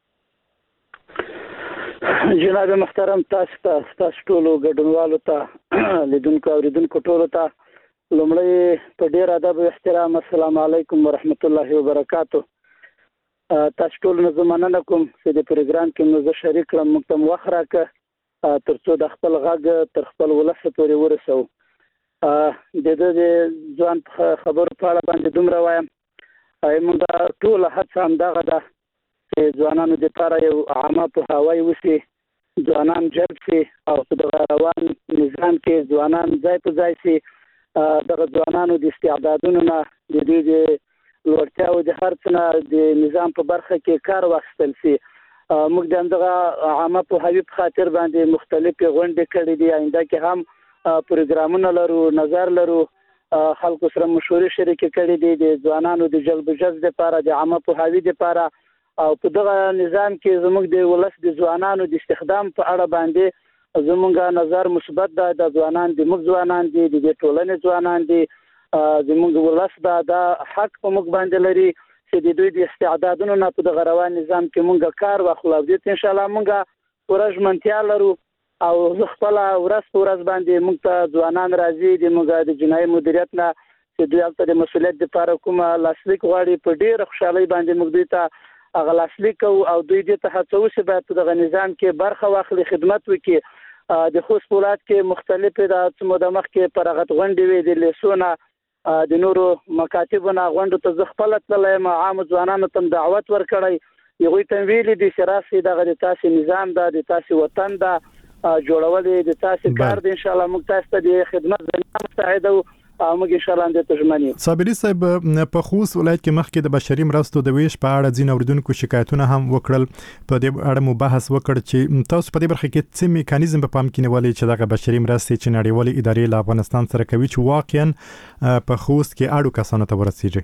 جناب محترم تاسو ته تاسو ټول ګډونوالو ته لیدونکو اوریدونکو ټول ته لومړی په ډیر ادب او احترام السلام علیکم ورحمت الله وبرکاتہ تاسو ټول نه مننه کوم چې د پروګرام کې موږ شریک کړم موږ ته وخت راکړه ترڅو د خپل غږ تر خپل ولس پورې ورسو د دې ځوان خبرو په اړه باندې دومره وایم موږ ټول هڅه هم دغه ده چې ځوانانو د لپاره یو عامه په هوای وسی ځوانان جلب شي او په روان نظام کې ځوانان ځای په ځای شي دغه ځوانانو د استعدادونو نه د دې د لوړتیا او د هر څه د نظام په برخه کې کار واخیستل شي موږ دغه عامه په هوای په خاطر باندې مختلفې غونډې کړې دي آینده کې هم پروګرامونه لرو نظر لرو خلکو سره مشورې شریکې کړې دي د ځوانانو د جلب جذب لپاره د عامه په هوای لپاره او په دغه نظام کې زموږ د ولس د ځوانانو د استخدام په اړه باندې زموږ نظر مثبت ده د ځوانان د موږ ځوانان دي د ټولنې ځوانان دي زموږ ولس دا د حق په موږ باندې لري چې د دوی د استعدادونو نه په دغه روان نظام کې موږ کار واخلو د ان شاء الله موږ ورژمنتیا لرو او خپل ورځ په ورځ باندې موږ ته ځوانان راځي د موږ د جنایي مدیریت نه چې دوی خپل د مسولیت لپاره کومه لاسلیک غواړي په ډیر خوشحالي باندې موږ دوی ته اغلاسلیک او دوی دې ته هڅو چې باید په دغه نظام کې برخه واخلي خدمت وکړي د خوست ولایت کې مختلفې د څمو د مخ کې پرغت غونډې وي د لیسونه د نورو مکاتبونه غونډو ته خپل تللی ما عام ځوانانو ته دعوت ورکړی یوه ته ویلي دي چې راسي دغه د تاسو نظام دا د تاسو وطن دا جوړول د تاسو کار د ان شاء الله موږ تاسو ته د خدمت زمینه مساعده موږ ان شاء الله د تجمنی صابری صاحب په خوست ولایت کې مخکې د بشري مرستو د ویش په اړه ځین اوریدونکو شکایتونه هم وکړل په دې اړه مو بحث وکړ چې تاسو په دې برخه کې څه میکانیزم په پام کې نیولې چې دغه بشري مرستې چې نړیوالې ادارې له افغانستان سره کوي چې واقعا په خوست کې اړو کسانو ته ورسیږي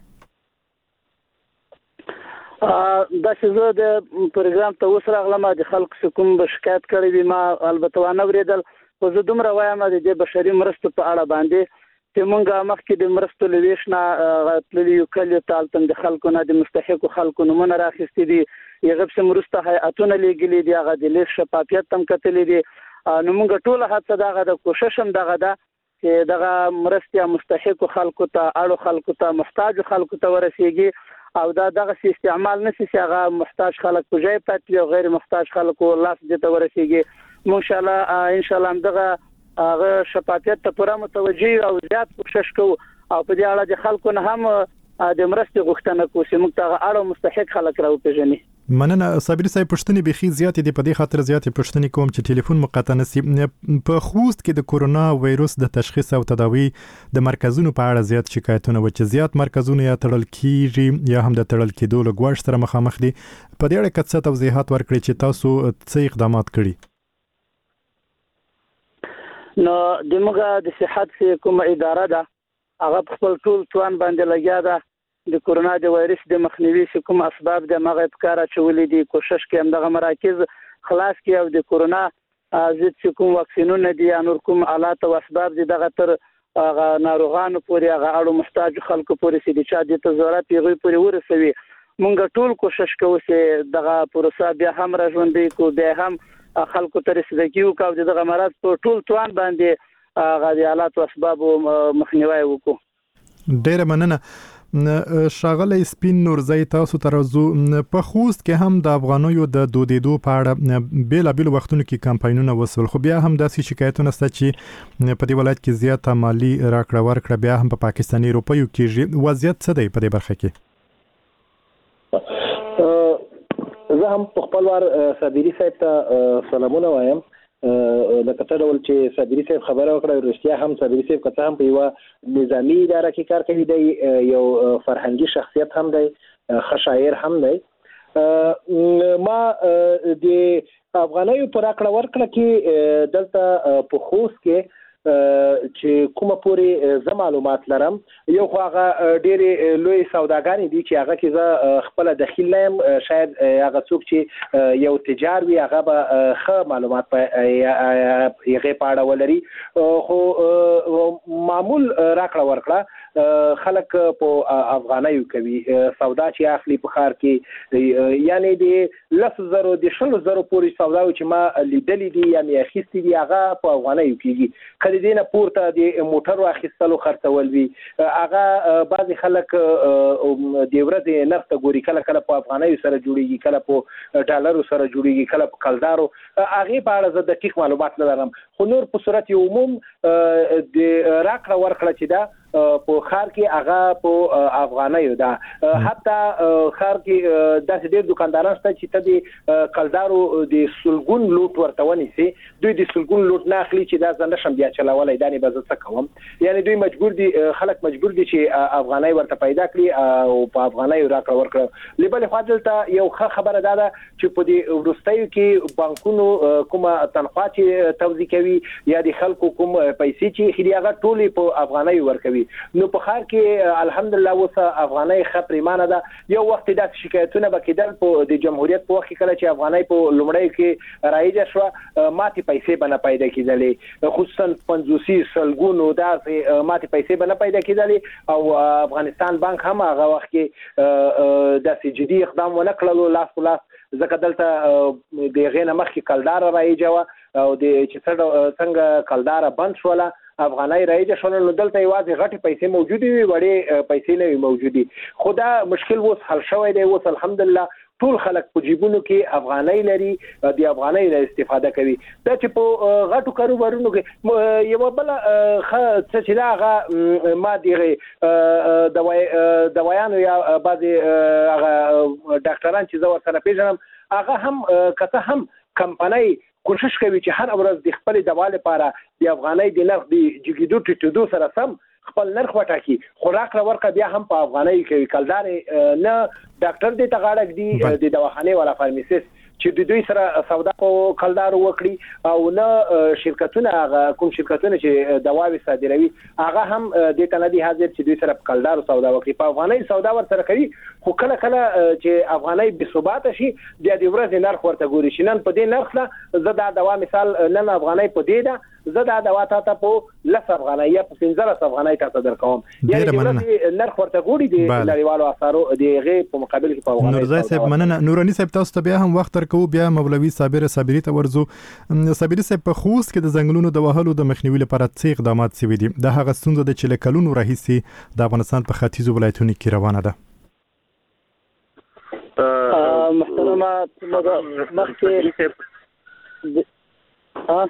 دا چې زه د پروګرام ته اوس راغلم د خلکو کوم شکایت کړی وي ما البته ونه اوریدل خو زه دومره وایم د بشري مرستو په اړه باندې چې مونږه مخکې د مرستو لويش نه تللی یو کلی تالتم د خلکو نه د مستحقو خلکو نمونه راخستې دي یغه په مرسته هیئتونه لګلې دي هغه د لیک شفافیت تم کتلې دي نو مونږ ټول هڅه دغه د کوشش هم دغه ده چې دغه مرستیا مستحقو خلکو ته اړو خلکو ته محتاج خلکو ته ورسیږي او دا دغه استعمال نشي چې هغه محتاج خلک په ځای پاتې او غیر محتاج خلکو لاس دې ته ورسیږي ان شاء الله ان شاء الله دغه هغه شفافیت ته پوره متوجي او زیات کوشش کوو او په دې اړه د خلکو نه هم د مرستې غوښتنه کوو چې موږ ته اړو مستحق خلک راوپېژني مننه صابری صاحب پښتني بخي زیات دي په دې خاطر زیات پښتني کوم چې ټلیفون مقاطع نسی په خوست کې د کورونا وایروس د تشخیص او تداوی د مرکزونو په اړه زیات شکایتونه و چې زیات مرکزونه یا تړل کیږي یا هم د تړل کېدو له ګواښ سره مخامخ دي په دې اړه څه توضیحات ورکړي چې تاسو څه اقدامات کړي نو د موږ د صحت کومه اداره ده هغه خپل ټول توان باندې لګیا ده د کورونا د وایرس د مخنیوي کوم اسباب د مغه ابکار چولې دي کوشش کوي دغه مراکز خلاص کړي او د کورونا ضد کوم واکسینونه دي یا نور کوم آلات او اسباب دي دغه تر هغه ناروغانو پورې هغه اړو محتاج خلکو پورې سي د چا د ضرورت یې پورې ورسوي. مونږ ټول کوشش کوو چې دغه پروسه بیا هم را ژوندۍ کو بیا هم خلکو ته رسیدګي وکړو د دغه مرض په ټول توان باندې هغه د آلات او اسباب مخنیوي وکړو. ډیره مننه شاغله سپین نورزی تاسو ترازو په خوست کې هم د افغانیو د دودیدو په اړه بیل بیل وختونو کې کمپاینونه وسول خو بیا هم داسې شکایتونه ست چې په دې ولایت کې زیاته مالی راکړه ورکړه بیا هم په پاکستاني روپیو کې وضعیت څه دی په دې برخه کې؟ زه هم په خپل وار صابری صاحب ته سلامونه وایم. لکه څه ډول چې صابری صاحب خبره وکړه رښتیا هم صابری صاحب کته هم په یو نظامی اداره کې کار کوي دی یو فرهنګي شخصیت هم دی ښه شاعر هم دی. ما د افغانیو پر راکړه ورکړه کې دلته په خوست کې چې کومه پوری ز معلومات لرم یو خو هغه ډېری لوی سوداګانی دي چې هغه کې ز خپل داخل لایم شاید هغه څوک چې یو تجار وي هغه به ښه معلومات یې پاړه ولري خو معمول راکړه ورکړه خلک په افغانیو کوي سودا چې اخلي په خار کې یعنی د لس زرو د شل زرو پوری سودا چې ما لیدلې دي یا می اخیستې دي هغه په افغانیو کېږي. کله دینه پورته د موټر واخیستلو خرڅول وي هغه بعضی خلک د ورځې نرخ ته ګوري کله کله په افغانیو سره جوړیږي کله په ډالرو سره جوړیږي کله په کلدارو هغه په اړه زه دقیق معلومات نه لرم خو نور په صورت عموم د راکړه ورکړه چې دا په خار کې هغه په افغانیو دا حتی خار کې داسې ډېر دکانداران شته چې ته د کلدارو د سلګون لوټ ورته ونیسي دوی د سلګون لوټ نه اخلي چې دا زنده شم بیا چلاولای دا نه به څه کوم یعنی دوی مجبور دي خلک مجبور دي چې افغاني ورته پیدا کړي او په افغانیو راکړه ورکړه. لبل فاضلته یو ښه خبره ده چې په دې ورستیو کې بانکونو کومه تنخواه چې توزیع کوي یا د خلکو کوم پیسې چې خري هغه ټولې په افغانیو ورکوي. نو په خار کې الحمدلله اوس افغاني خپریمانه ده یو وخت د شکایتونه به کېدل په د جمهوریت په وخت کې کله چې افغاني په لومړی کې رایج شو ماتي پیسې بنه پیدا کېدلې خصوصا پنځوسی سلګونو داسې ماتي پیسې بنه پیدا کېدلې او افغانستان بانک هم هغه وخت کې داسې جدي اقدام ونه کړلو لاس په لاس ځکه دلته د غینه مخکې کلدار رایج و او د چې څنګه کلدار بند شوله افغاني رایج شول نو دلته یوازې غټي پیسې موجودي وي وړي پیسې نه وي موجودي خدا مشکل وس حل شوی دی اوس الحمدلله ټول خلک په جیبونو کې افغاني لري د افغاني نه استفاده کوي دا چې په غټو کاروبارونو کې یو بل څه چې دا ما دیغه دواي دوايانو یا بعضي هغه ډاکټران چې زو سره پیژنم هغه هم کته هم کمپنۍ کوشش کوي چې هر ورځ د خپل دوا لپاره د افغاني د نرخ د جګیدو ټټودو سره سم خپل نرخ وټاکي خوراک ورکړه بیا هم په افغاني کوي کلدار نه ډاکټر دې تغاړک دی د دواخانه ولا فارماسیست چې د دوی سره سودا په کلدار وکړي او نه شرکتونه کوم شرکتونه چې دواوی صادروي هغه هم د تنادي حاضر چې دوی سره په کلدار سودا وکړي په افغاني سودا ورسره کوي خو کله کله چې افغاني به ثبات شي د دې ورځې نرخ ورته ګوري شنن په دې نرخ لا زه دا دوا مثال نن افغاني په دې دا زه دا دوا ته په لس افغاني یا په پنځه افغاني ته درکوم یعنی چې نرخ ورته ګوري د لړیوالو اثارو دغه په مقابل کې په افغاني نورزای صاحب مننه نورانی صاحب تاسو ته بیا هم وخت کو بیا مولوی صابر صابری ته ورزو صابری صاحب په خوست کې د زنګلونو د وهلو د مخنیوي لپاره څه اقدامات شوي دي د هغه ستونزه د چې کلونو راهیسي د افغانستان په ختیځو ولایتونو کې روانه ده. محترمه مخکې ها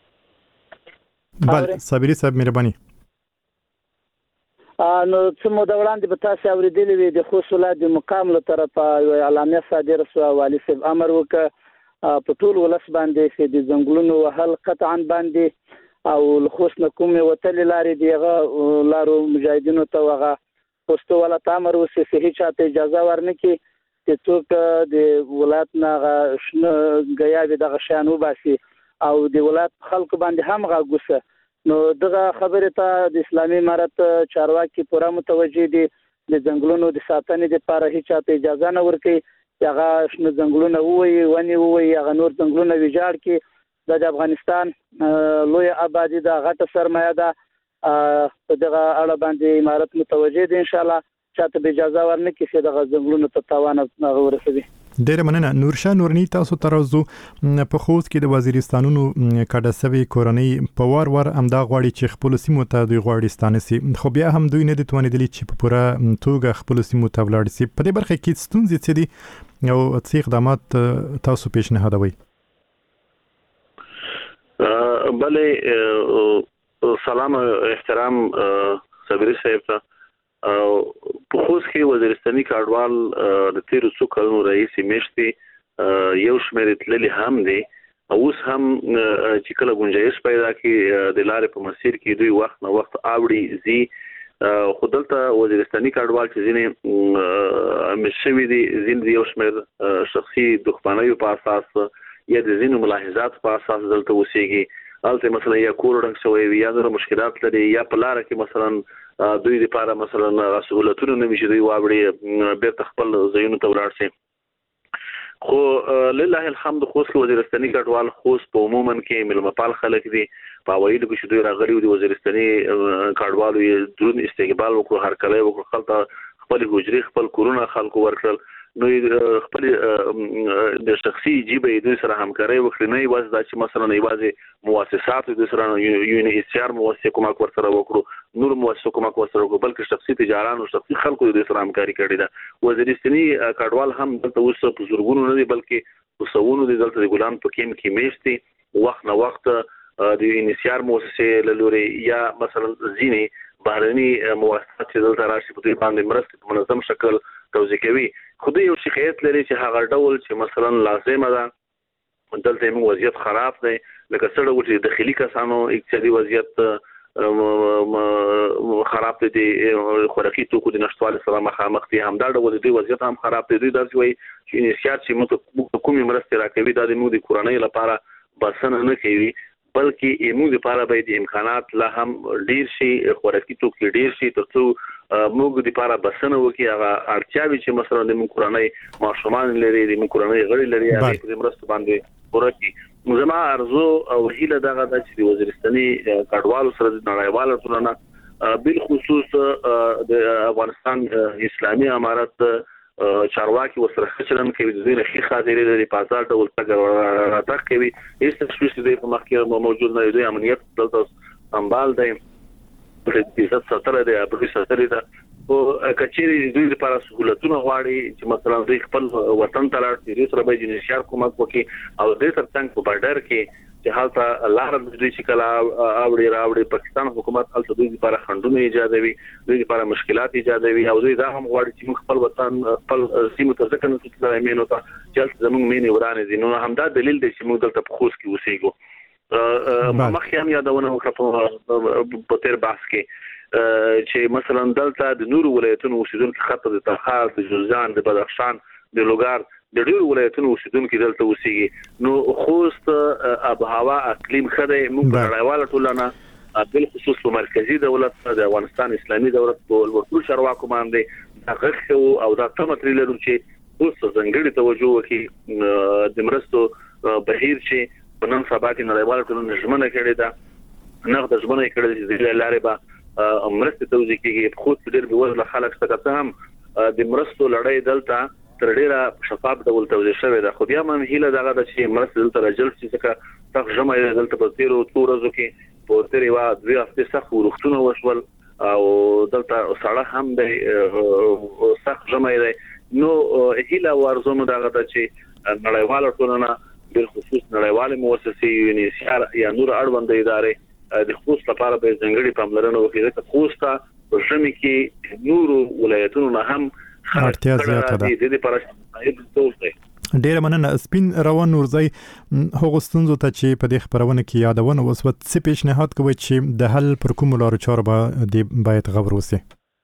بله صابری صاحب مهرباني نو څه مو د وړاندې به تاسو اورېدلې وي د خوست ولایت د مقام له طرفه یو اعلامیه صادره شوه والي صاحب امر وکړ په ټول ولس باندې چې د ځنګلونو وهل قطعا باندې او له خوست نه کومې وتلې لارې دي هغه لارو مجاهدینو ته هغه خوستو والا ته امر وشي چې هېچا ته اجازه ورنه کړي چې څوک د ولایت نه هغه شنه ګیاوې دغه شیان وباسي او د ولایت خلکو باندې هم غږ وسه نو دغه خبره ته د اسلامي امارت چارواکي پوره متوجه دي د ځنګلونو د ساتنې لپاره هیڅ چاته اجازه نه ورکوي چې هغه شنه ځنګلونه ووي ونې ووي هغه نور ځنګلونه ویجاړ کړي د افغانستان لوی آبادی د غټه سرمایه ده په دغه اړه باندې امارت متوجه دي ان شاء الله چاته به اجازه ورنکړي چې دغه ځنګلونه ته تاوان نه ورسوي. ډیره مننه. نورشاه نورنی تاسو ترازو په خوست کې د وزیرستانونو کډه سوي کورنۍ په وار وار امدا غواړي چې خپل سیمو ته دوی غواړي ستانسي خو بیا هم دوی نه د توانیدلی چې په پوره توګه خپل سیمو ته ولاړ شي. په دې برخه کې ستونزې څه دي او څه اقدامات تاسو پیشنهادوي؟ بله سلام احترام صبري صاحب ته. په خوست کې وزیرستاني کډوال د تیرو څو کلونو رئیس میشتي یو شمېر تللی هم دي اوس هم چې کله گنجائش پیدا کی د لارې په مسیر کې دوی وخت نه وخت اوړي زی خو دلته وزیرستاني کډوال چې ځینې مشوي دي ځینې یو شمېر شخصي دښمنیو په اساس یا د ځینو ملاحظات په اساس دلته اوسېږي. البته مثلا یا کور رنګ شوی یا د مشکلات لري یا په لار کې مثلا دوی لپاره مثلا سہولتونه نه وي چې دوی واوړي بیرته خپل ځایونو ته ولاړ شي. خو لله الحمد خوست وزیرستاني کډوال خوست په عموما کې ملمپال خلک دي په وایي چې دوی راغلي دي وزیرستاني کډوالو یې درون استقبال وکړو هر کله وکړو خپل خپل حجري خپل کورونه خلکو ورکړل نو خپل د شخصي جيبه دوی سره همکاري وکړي نه یوازې دا چې مثلا یوازې مؤسسات دوی سره یو ان ایچ ار مؤسسه کومک ورسره وکړو نور مؤسسه کومک ورسره وکړو بلکې شخصي تجاران او شخصي خلکو دوی سره همکاري کړې ده. وزیرستاني کډوال هم دلته اوس په زورګونو نه دي بلکې په سوونو دي دلته د ګلان په کېم کې میشتي وخت نه وخت د یو ان ایچ ار مؤسسه لوري یا مثلا ځینې بهرني مؤسسات چې دلته راشي په دوی باندې مرسته په منظم شکل توزیع کوي. خو دوی یو شکایت لري چې هغه ډول چې مثلا لازمه ده دلته موږ وضعیت خراب دی لکه څه ډول چې داخلي کسانو اقتصادي وضعیت خراب دي خوراکي توکو د نشټوالي سره مخامخ دي همدا ډول دوی وضعیت هم خراب دي. دوی داسې وایي چې انشاءات چې موږ کومې مرستې راکوي دا د موږ د کورنۍ لپاره بسنه نه کوي بلکې موږ لپاره باید امکانات لا هم ډیر شي خوراکي توکي ډیر شي ترڅو موږ لپاره بسنه وکړي هغه اړتیاوي چې مثلا د موږ کورنۍ ماشومان لري د موږ کورنۍ غړي لري هغه په مرسته باندې پوره کړي. زما ارزو او هیله دغه د چې وزیرستاني کډوالو سره د نړیوالو ټولنه بل خصوص د افغانستان اسلامي امارت چارواکي وسره چلن کوي د دې نه خاطر لري په ځای ډول څنګه راټک کوي هیڅ تشویش دې په مخ کې موجود نه دی امنیت دلته سنبال دی په دې څه ستاره دی په دې ستاره دی او کچېری دوی لپاره سہولتونه غواړي چې مثلا دوی خپل وطن ته لاړ شي سره به جنشار کومک وکړي او دې ترڅنګ په بارډر کې چې حالته لار دوی چې کلا اوړي راوړي پاکستان حکومت حالته دوی لپاره خندونه ایجادوي دوی لپاره مشکلات ایجادوي او دوی دا هم غواړي چې موږ خپل وطن خپل سیمه ته ځکه نه ستاره مینو ته چې زموږ مینې ورانه دي نو همدا دلیل دی چې موږ دلته په خوست کې اوسېږو. مخکې هم یادونه وکړه په تیر بحث کې چې مثلا دلته د نورو ولایتونو اوسیدونکو خاطر د تخار د جوزجان د بدخشان د لوګار د ډیرو ولایتونو اوسیدونکو دلته اوسېږي نو خوست آب هوا اقلیم خدای موږ نړیواله ټولنه بل خصوص په مرکزی دولت د افغانستان اسلامي دولت په ورکو چارواکو باندې دغه او دا تمتري لرو چې اوس ځنګړي توجه وکړي د مرستو بهیر چې په نن سبا کې نړیواله ټولنه ژمنه کړې ده نغد ژمنه کړې چې د لارې به مرستې توزیع کیږي. خو ډېر به وزله خلک څنګه هم د مرستو لړۍ دلته تر ډیره شفاف ډول توزیع شوی ده خو بیا هم هیله دغه د چې مرستې دلته راجل شي څنګه تاسو جمع دلته په تیرو څو ورځو کې په تیرې وا دوی هفته سخت ورختونه وشول او دلته سړی هم د سخت جمع دی نو هیله ورزوم دغه د چې نړیواله ټولنه بل خصوص نړیواله مؤسسې یو ان ایچ ار یا نور اړوند ادارې د خوست لپاره به ځنګړي پاملرنه وکړي چې خوست په ژمي کې نورو ولایتونو نه هم اړتیا زیاته ده. د دې لپاره ډیره مننه. سپین روان نورزی هغه ستونزو ته چې په دې خبرونه کې یادونه وسوت څه پیشنهاد کوي چې د حل پر کوم لارو چارو به باید غوړ وسی؟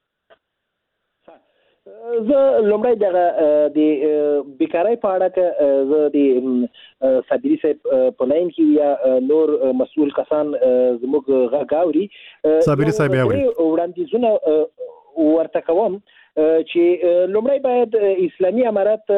زه لومړی دغه د بیکارۍ په اړه کې زه د صابري صاحب په لاین کې یا نور مسؤل کسان زموږ غږ اوري صابري صاحب اوري وړاندیزونه ورته کوم چې لومړی باید اسلامي امارت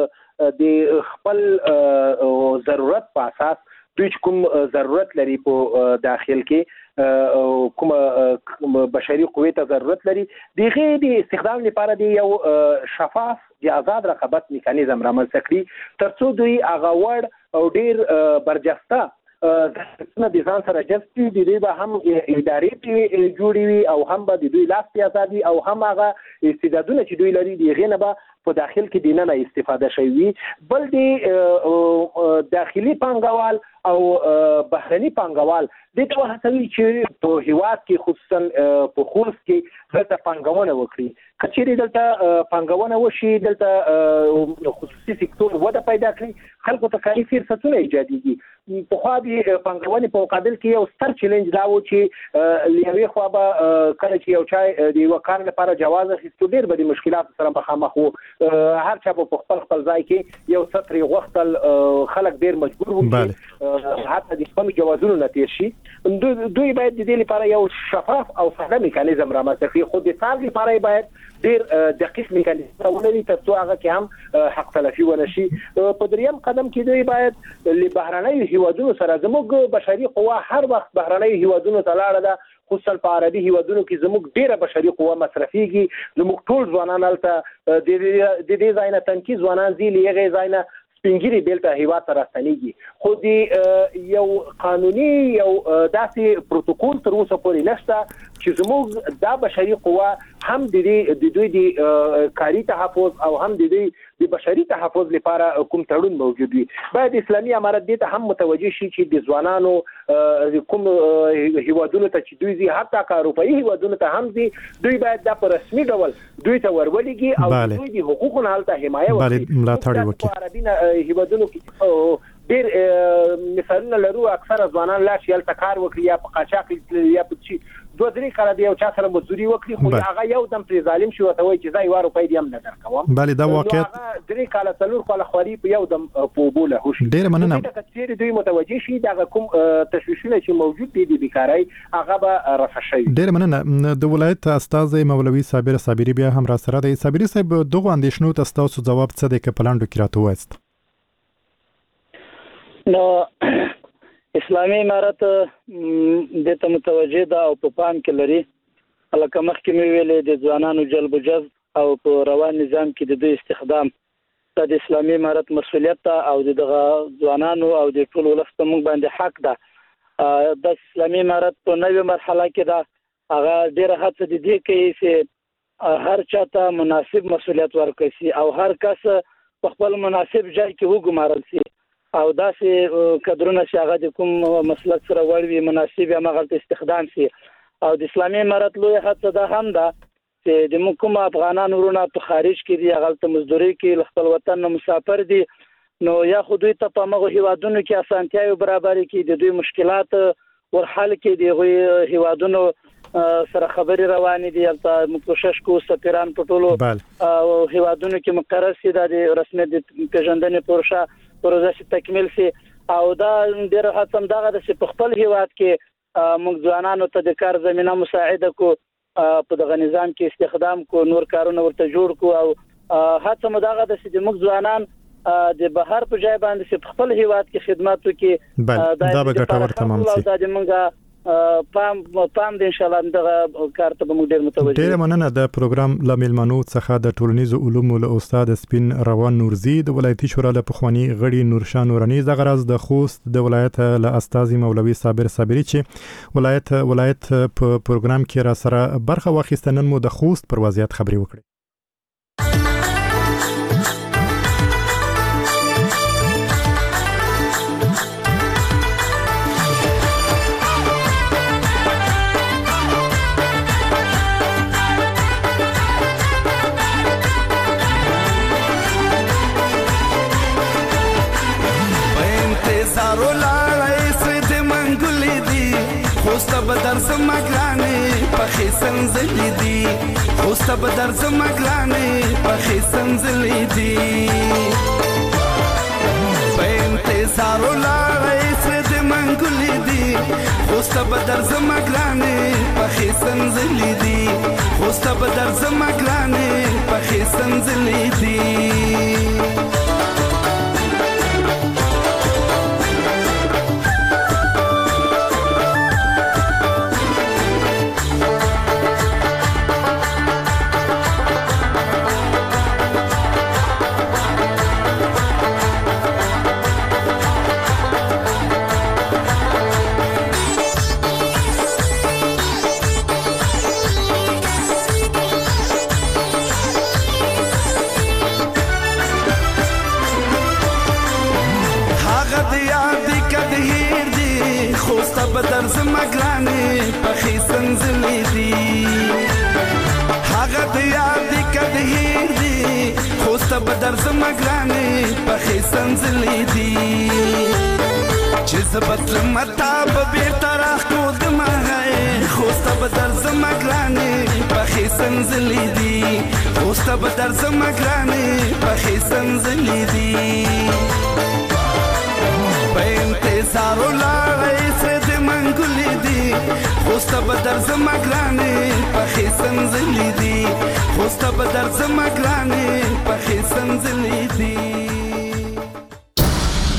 د خپل ضرورت په اساس دوی کوم ضرورت لري په داخل کې کوم بشري قوې ته ضرورت لري دغه د استخدام لپاره د یو شفاف د آزاد رقابت میکانیزم رامنځته کړي ترڅو دوی هغه وړ او ډیر برجسته د ځان سره جذب دي د به هم ادارې جوړوي او هم به د دوی لاس پیازادي او هم هغه استعدادونه چې دوی لري دغه نه به په داخل کې دینه نه استفاده شوی بل دی داخلي پانګوال او بهرني پانګوال د ته هڅوي چې په هیواد کې خصوصا په خوست کې دلته پانګونه وکړي کچېری دلته پانګونه وشي دلته خصوصي سکتور وده پیدا کړي خلکو ته کاري فرصتونه ایجادېږي په خو د پانګونې په مقابل کې یو ستر چیلنج دا و چې لیوي خو به کله چې یو چا د وکړ لپاره جواز اخیستو ډېر به د مشکلات سره مخامخ وو هر چا په خپل خپل ځای کې یو ستر غوښتل خلک ډېر مجبور وو حتی د خپل جوازونو نه تیر شي دوی باید د دې لپاره یو شفاف او ساده میکانیزم رامنځته کړي خو د څار لپاره باید ډېر دقیق میکانیزم ولري ترڅو هغه کې هم حق تلفي ونه شي په دریم قدم کې دوی باید له بهرنیو هیوادونو سره زموږ بشري قوه هر وخت بهرنیو هیوادونو ته لاړه ده خصوصا په عربي هیوادونو کې زموږ ډیره بشري قوه مصرفيږي زموږ ټول ځوانان هلته د دې ځای نه تنکي ځوانان ځي له هغې ځای نه سپینګیري بیلته هیواد ته راستنیږي خو د یو قانوني یو داسې پروتوکول تر اوسه پورې نشته چې زموږ دا بشري قوه هم د دوی د کاري تحفظ او هم د دوی د بشري تحفظ لپاره کوم تړون موجود وي باید اسلامي امارت دې ته هم متوجه شي چې د ځوانانو کوم هیوادونو ته چې دوی زی حتی کا اروپאי هیوادونو ته هم دي دوی باید د رسمي ډول دوی ته ورولېږي او دوی د حقوقو حالت حمایه وکړي عربي هیوادونو کې ډېر مثالونه لرو اکثره ځوانان لا شي هلته کار وکړي یا په قاچاق یا په چی دوه درې کاله د یو چا سره مزدوري وکړي خو هغه یو دم پرې ظالم شي ورته وایي چې زه یوه روپۍ دې هم نه درکوم بلې دا واقعیت درې کاله څلور کاله خواري په یو دم په اوبو لاهو شي ډېره مننه که چېرې دوی متوجه شي دغه کوم تشویشونه چې موجود دي د بیکارۍ هغه به رفع شي ډېره مننه د ولایت استازی مولوي صابر صابري بیا هم را سره دی صابري صاحب دغه اندېښنو ته ستاسو ځواب څه دی که په لاندو کې راته ووایاست نو اسلامي امارت د ته متوجه ده او په پام کې لري لکه مخکې مې ویلې د ځوانانو جلب و جذب او په روان نظام کې د دوی استخدام د اسلامي امارت مسؤلیت ده او دغه ځوانانو او د ټول ولس په موږ باندې حق ده د اسلامي امارت په نوې مرحله کې ده هغه ډېره هڅه د دې کوي چې هر چاته مناسب مسؤلیت ورکړي شي او هر کس په خپل مناسب ځای کې وګمارل شي او داسې کډرونه چې هغه د کوم مسلک سره وړوي مناسب یا مغلط استخدام شي او د اسلامي امارت لوی هڅه ده هم ده چې د موږ کوم افغانان ورونه په خارج کې دي هغه مزدوري کې خپل وطن نه مسافر دي نو یا خو دوی ته په مغو هیوادونو کې اسانتیاوي برابر کې د دوی مشکلات ورحل کې دی هیوادونو سره خبري روانې دي البته موږ کوشش کوو سفیران په ټولو هیوادونو کې مقرر شي د رسمي د پیژندنې پروسه پروسه چې تکمیل شي او دا ډېر هڅه دغه د په خپل هیواد کې موږ ځوانانو ته د کار زمينه مساعده کو په دغه نظام کې استخدام کو نور کارونه ورته جوړ کو او هڅه مو دغه د چې موږ ځوانان د بهر په ځای باندې په خپل هیواد کې خدمات وکړي دا به ګټور تمام شي دا د موږ پام پام د ان شاء الله دغه کار ته موږ ډیر متوجه ډیر مننه د پروګرام لاملمنو څخه د ټولنیزو علومو له استاد سپین روان نورزی د ولایتي شورا له پخوانی غړي نورشاه نورانی زغه راز د خوست د ولایت له استاذي مولوي صابر صابري چې ولایت ولایت په پروګرام کې را سره برخه واخیستنن مو د خوست پر وضعیت خبري وکړي بدر زمګرانې پخې سنځلې دي خوسته بدر زمګرانې پخې سنځلې دي په انتظار ولاړې سره د منګلې دي خوسته بدر زمګرانې پخې سنځلې دي خوسته به درځم ګرانې پخې سنځلې دي بدرځم ګرانې پخې سنځلې دي هغه د یاد کده هیر دي خوسته بدرځم ګرانې پخې سنځلې دي چې زبط متا به بیرته راخو د مهای خوسته بدرځم ګرانې پخې سنځلې دي خوسته بدرځم ګرانې پخې سنځلې دي په انتظار ولاړې منګولې دي خوسته به درځم ګرانې پخې سنځلې دي خوسته به درځم ګرانې پخې سنځلې دي